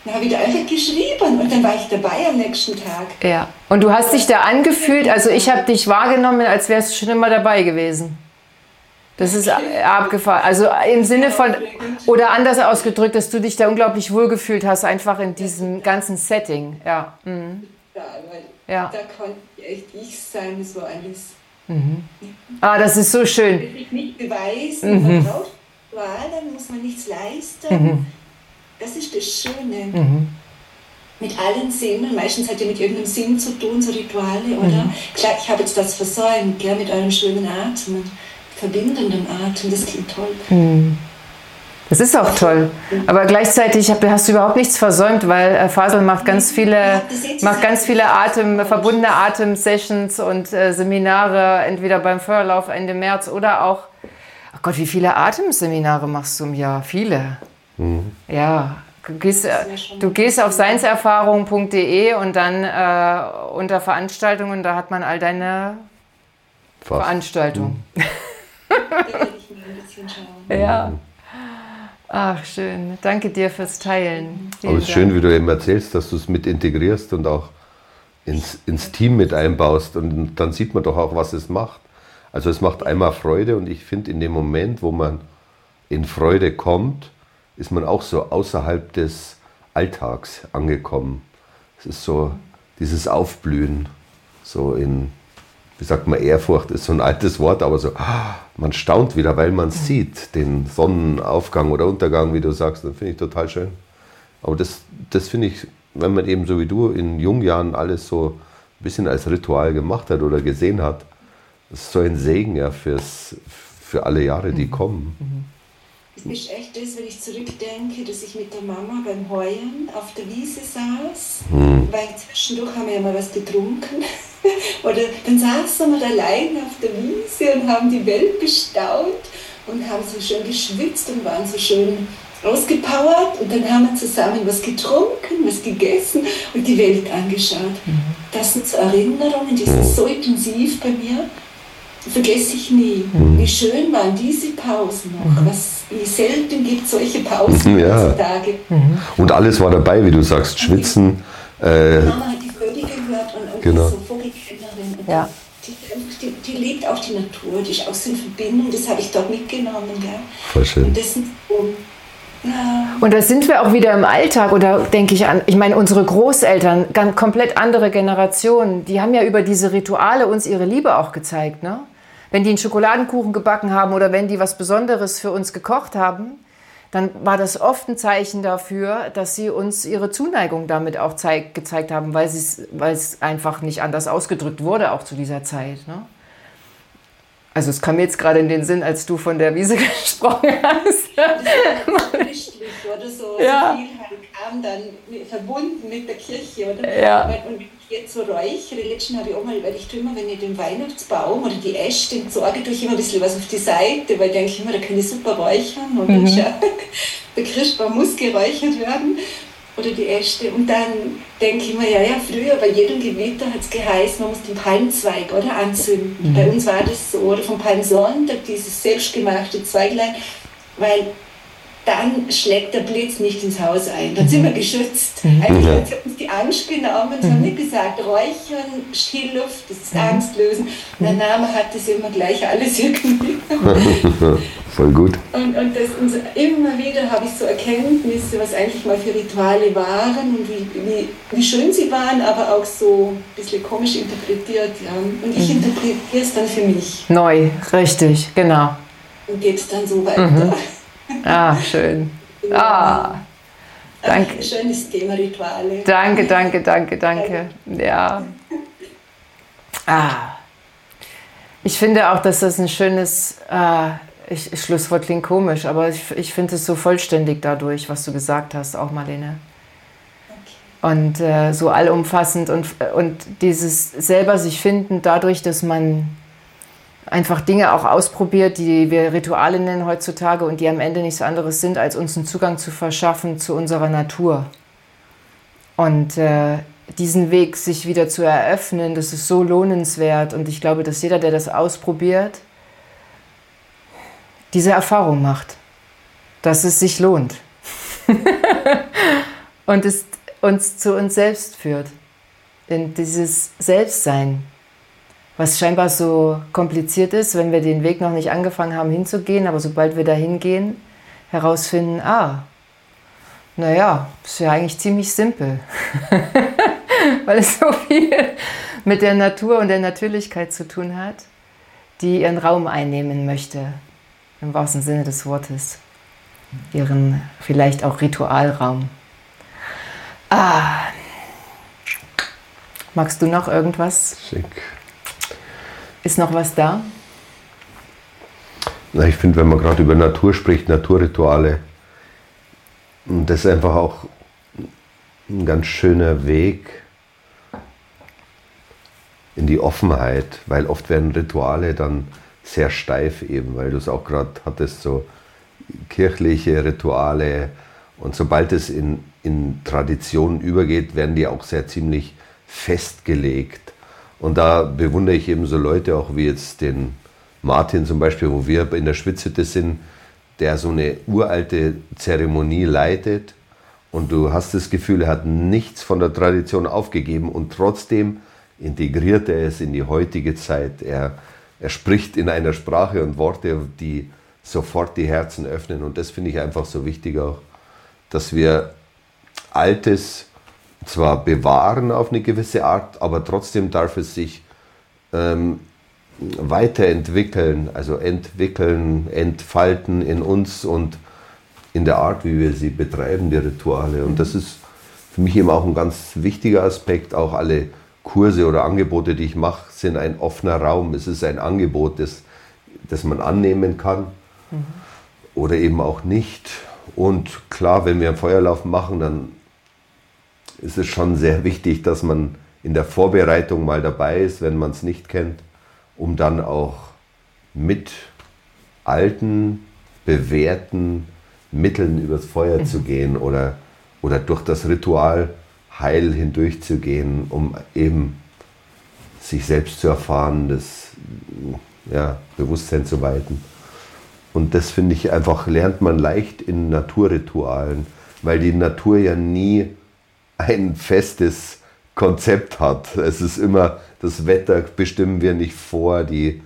Dann habe ich da einfach geschrieben und dann war ich dabei am nächsten Tag. Ja. Und du hast dich da angefühlt, also ich habe dich wahrgenommen, als wärst du schon immer dabei gewesen. Das ist abgefahren. Also im Sinne von, oder anders ausgedrückt, dass du dich da unglaublich wohlgefühlt hast, einfach in diesem ganzen Setting. Ja. Mhm. Ja, weil ja. Da konnte ich echt ich sein, das war alles. Mhm. Ah, das ist so schön. Ich will nicht beweisen, mhm. man braucht Rituale, dann muss man nichts leisten. Mhm. Das ist das Schöne. Mhm. Mit allen Sinnen, meistens hat ja mit irgendeinem Sinn zu tun, so Rituale, oder? Mhm. Klar, ich habe jetzt das versäumt, gell, mit eurem schönen Atem, verbindenden Atem, das klingt toll. Mhm. Das ist auch toll, aber gleichzeitig hast du überhaupt nichts versäumt, weil Fasel macht ganz viele, macht ganz viele Atem, verbundene Atem-Sessions und äh, Seminare, entweder beim Feuerlauf Ende März oder auch, oh Gott, wie viele Atemseminare machst du im Jahr? Viele. Mhm. Ja, du gehst, du gehst auf seinserfahrung punkt de und dann äh, unter Veranstaltungen, da hat man all deine Fast. Veranstaltungen. Mhm. Da werde ich mal ein bisschen schauen. Ja. Ach, schön. Danke dir fürs Teilen. Vielen Aber es ist Dank. Schön, wie du eben erzählst, dass du es mit integrierst und auch ins, ins Team mit einbaust. Und dann sieht man doch auch, was es macht. Also es macht einmal Freude und ich finde, in dem Moment, wo man in Freude kommt, ist man auch so außerhalb des Alltags angekommen. Es ist so dieses Aufblühen, so in, wie sagt man, Ehrfurcht ist so ein altes Wort, aber so, man staunt wieder, weil man sieht, den Sonnenaufgang oder Untergang, wie du sagst, das finde ich total schön. Aber das, das finde ich, wenn man eben so wie du in jungen Jahren alles so ein bisschen als Ritual gemacht hat oder gesehen hat, das ist so ein Segen ja fürs, für alle Jahre, die kommen. Es ist echt das, wenn ich zurückdenke, dass ich mit der Mama beim Heuen auf der Wiese saß, hm. weil zwischendurch haben wir ja mal was getrunken. Oder dann saßen wir allein auf der Wiese und haben die Welt bestaunt und haben so schön geschwitzt und waren so schön ausgepowert. Und dann haben wir zusammen was getrunken, was gegessen und die Welt angeschaut. Mhm. Das sind so Erinnerungen, die sind so intensiv bei mir. Vergesse ich nie. Mhm. Wie schön waren diese Pausen noch. Mhm. Was, wie selten gibt es solche Pausen ja. heutzutage. Mhm. Und alles war dabei, wie du sagst, schwitzen. Äh, Mama hat die Vögel gehört und, und genau. so Vogelkennerin. Ja. Die, die, die liebt auch die Natur, die ist auch so in Verbindung, das habe ich dort mitgenommen. Gell? Voll schön. Und das sind so, ja. Und da sind wir auch wieder im Alltag, oder denke ich an, ich meine, unsere Großeltern, ganz komplett andere Generationen, die haben ja über diese Rituale uns ihre Liebe auch gezeigt, ne? Wenn die einen Schokoladenkuchen gebacken haben oder wenn die was Besonderes für uns gekocht haben, dann war das oft ein Zeichen dafür, dass sie uns ihre Zuneigung damit auch zeig, gezeigt haben, weil es einfach nicht anders ausgedrückt wurde, auch zu dieser Zeit. Ne? Also es kam mir jetzt gerade in den Sinn, als du von der Wiese gesprochen hast. Das war so christlich, oder so. Ja. So viel kam dann verbunden mit der Kirche, oder? Ja. Und wenn ich jetzt so räuchere, letztens habe ich auch mal, weil ich tue immer, wenn ich den Weihnachtsbaum oder die Äste entsorge, tue ich immer ein bisschen was auf die Seite, weil ich denke immer, da kann ich super räuchern und mhm. der Christbaum muss geräuchert werden. Oder die Äste. Und dann denke ich mir, ja, ja, früher bei jedem Gewitter hat es geheißen, man muss den Palmzweig oder, anzünden. Mhm. Bei uns war das so. Oder vom Palmsonntag, dieses selbstgemachte Zweiglein, weil dann schlägt der Blitz nicht ins Haus ein. Dann sind wir geschützt. Mhm. Eigentlich haben sie uns die Angst genommen. Sie mhm. haben nicht gesagt, räuchern, Stillluft, das ist mhm. Angstlösen. Der Name hat das immer gleich alles irgendwie. Voll gut. Und, und, das, und so immer wieder habe ich so Erkenntnisse, was eigentlich mal für Rituale waren und wie, wie, wie schön sie waren, aber auch so ein bisschen komisch interpretiert. Ja. Und ich mhm. interpretiere es dann für mich. Neu, richtig, genau. Und geht es dann so weiter. Mhm. Ah, schön. Ah, danke. Ein schönes Thema, Rituale. Danke, danke, danke, danke. Ja. Ah. Ich finde auch, dass das ein schönes, äh, ich, Schlusswort klingt komisch, aber ich, ich finde es so vollständig dadurch, was du gesagt hast, auch Marlene. Okay. Und äh, so allumfassend und, und dieses selber sich finden dadurch, dass man einfach Dinge auch ausprobiert, die wir Rituale nennen heutzutage und die am Ende nichts anderes sind, als uns einen Zugang zu verschaffen zu unserer Natur. Und äh, diesen Weg sich wieder zu eröffnen, das ist so lohnenswert. Und ich glaube, dass jeder, der das ausprobiert, diese Erfahrung macht, dass es sich lohnt. und es uns zu uns selbst führt, in dieses Selbstsein, was scheinbar so kompliziert ist, wenn wir den Weg noch nicht angefangen haben hinzugehen, aber sobald wir da hingehen, herausfinden, ah, naja, ist ja eigentlich ziemlich simpel, weil es so viel mit der Natur und der Natürlichkeit zu tun hat, die ihren Raum einnehmen möchte, im wahrsten Sinne des Wortes, ihren vielleicht auch Ritualraum. Ah, magst du noch irgendwas? Schick. Ist noch was da? Na, ich finde, wenn man gerade über Natur spricht, Naturrituale, das ist einfach auch ein ganz schöner Weg in die Offenheit, weil oft werden Rituale dann sehr steif eben, weil du es auch gerade hattest, so kirchliche Rituale, und sobald es in, in Traditionen übergeht, werden die auch sehr ziemlich festgelegt. Und da bewundere ich eben so Leute auch wie jetzt den Martin zum Beispiel, wo wir in der Schwitzhütte sind, der so eine uralte Zeremonie leitet, und du hast das Gefühl, er hat nichts von der Tradition aufgegeben und trotzdem integriert er es in die heutige Zeit. Er, er spricht in einer Sprache und Worte, die sofort die Herzen öffnen, und das finde ich einfach so wichtig auch, dass wir Altes zwar bewahren auf eine gewisse Art, aber trotzdem darf es sich ähm, weiterentwickeln, also entwickeln, entfalten in uns und in der Art, wie wir sie betreiben, die Rituale. Und das ist für mich eben auch ein ganz wichtiger Aspekt. Auch alle Kurse oder Angebote, die ich mache, sind ein offener Raum. Es ist ein Angebot, das, das man annehmen kann, mhm, oder eben auch nicht. Und klar, wenn wir einen Feuerlauf machen, dann ist es schon sehr wichtig, dass man in der Vorbereitung mal dabei ist, wenn man es nicht kennt, um dann auch mit alten, bewährten Mitteln übers Feuer zu gehen oder, oder durch das Ritual heil hindurchzugehen, um eben sich selbst zu erfahren, das ja, Bewusstsein zu weiten. Und das, finde ich, einfach lernt man leicht in Naturritualen, weil die Natur ja nie ein festes Konzept hat. Es ist immer, das Wetter bestimmen wir nicht vor, die,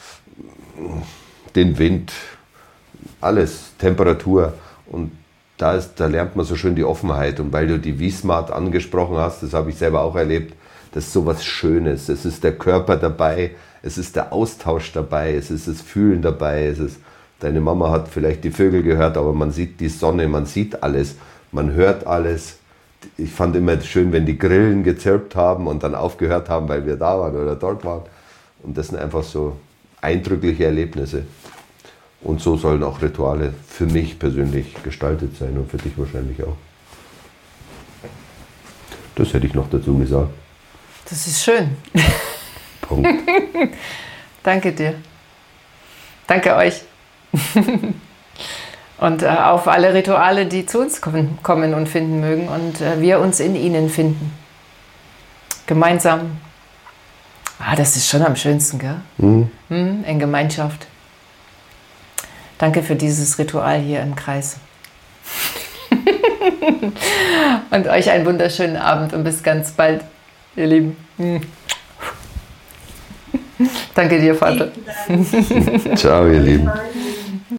den Wind, alles, Temperatur. Und da, ist, da lernt man so schön die Offenheit. Und weil du die Wismart angesprochen hast, das habe ich selber auch erlebt, das ist so was Schönes. Es ist der Körper dabei, es ist der Austausch dabei, es ist das Fühlen dabei, es ist, deine Mama hat vielleicht die Vögel gehört, aber man sieht die Sonne, man sieht alles, man hört alles. Ich fand immer schön, wenn die Grillen gezirpt haben und dann aufgehört haben, weil wir da waren oder dort waren. Und das sind einfach so eindrückliche Erlebnisse. Und so sollen auch Rituale für mich persönlich gestaltet sein und für dich wahrscheinlich auch. Das hätte ich noch dazu gesagt. Das ist schön. Punkt. Danke dir. Danke euch. Und äh, auf alle Rituale, die zu uns kommen, kommen und finden mögen und äh, wir uns in ihnen finden. Gemeinsam. Ah, das ist schon am schönsten, gell? Mhm. Mhm, in Gemeinschaft. Danke für dieses Ritual hier im Kreis. Und euch einen wunderschönen Abend und bis ganz bald, ihr Lieben. Mhm. Danke dir, Vater. Ciao, ihr Lieben.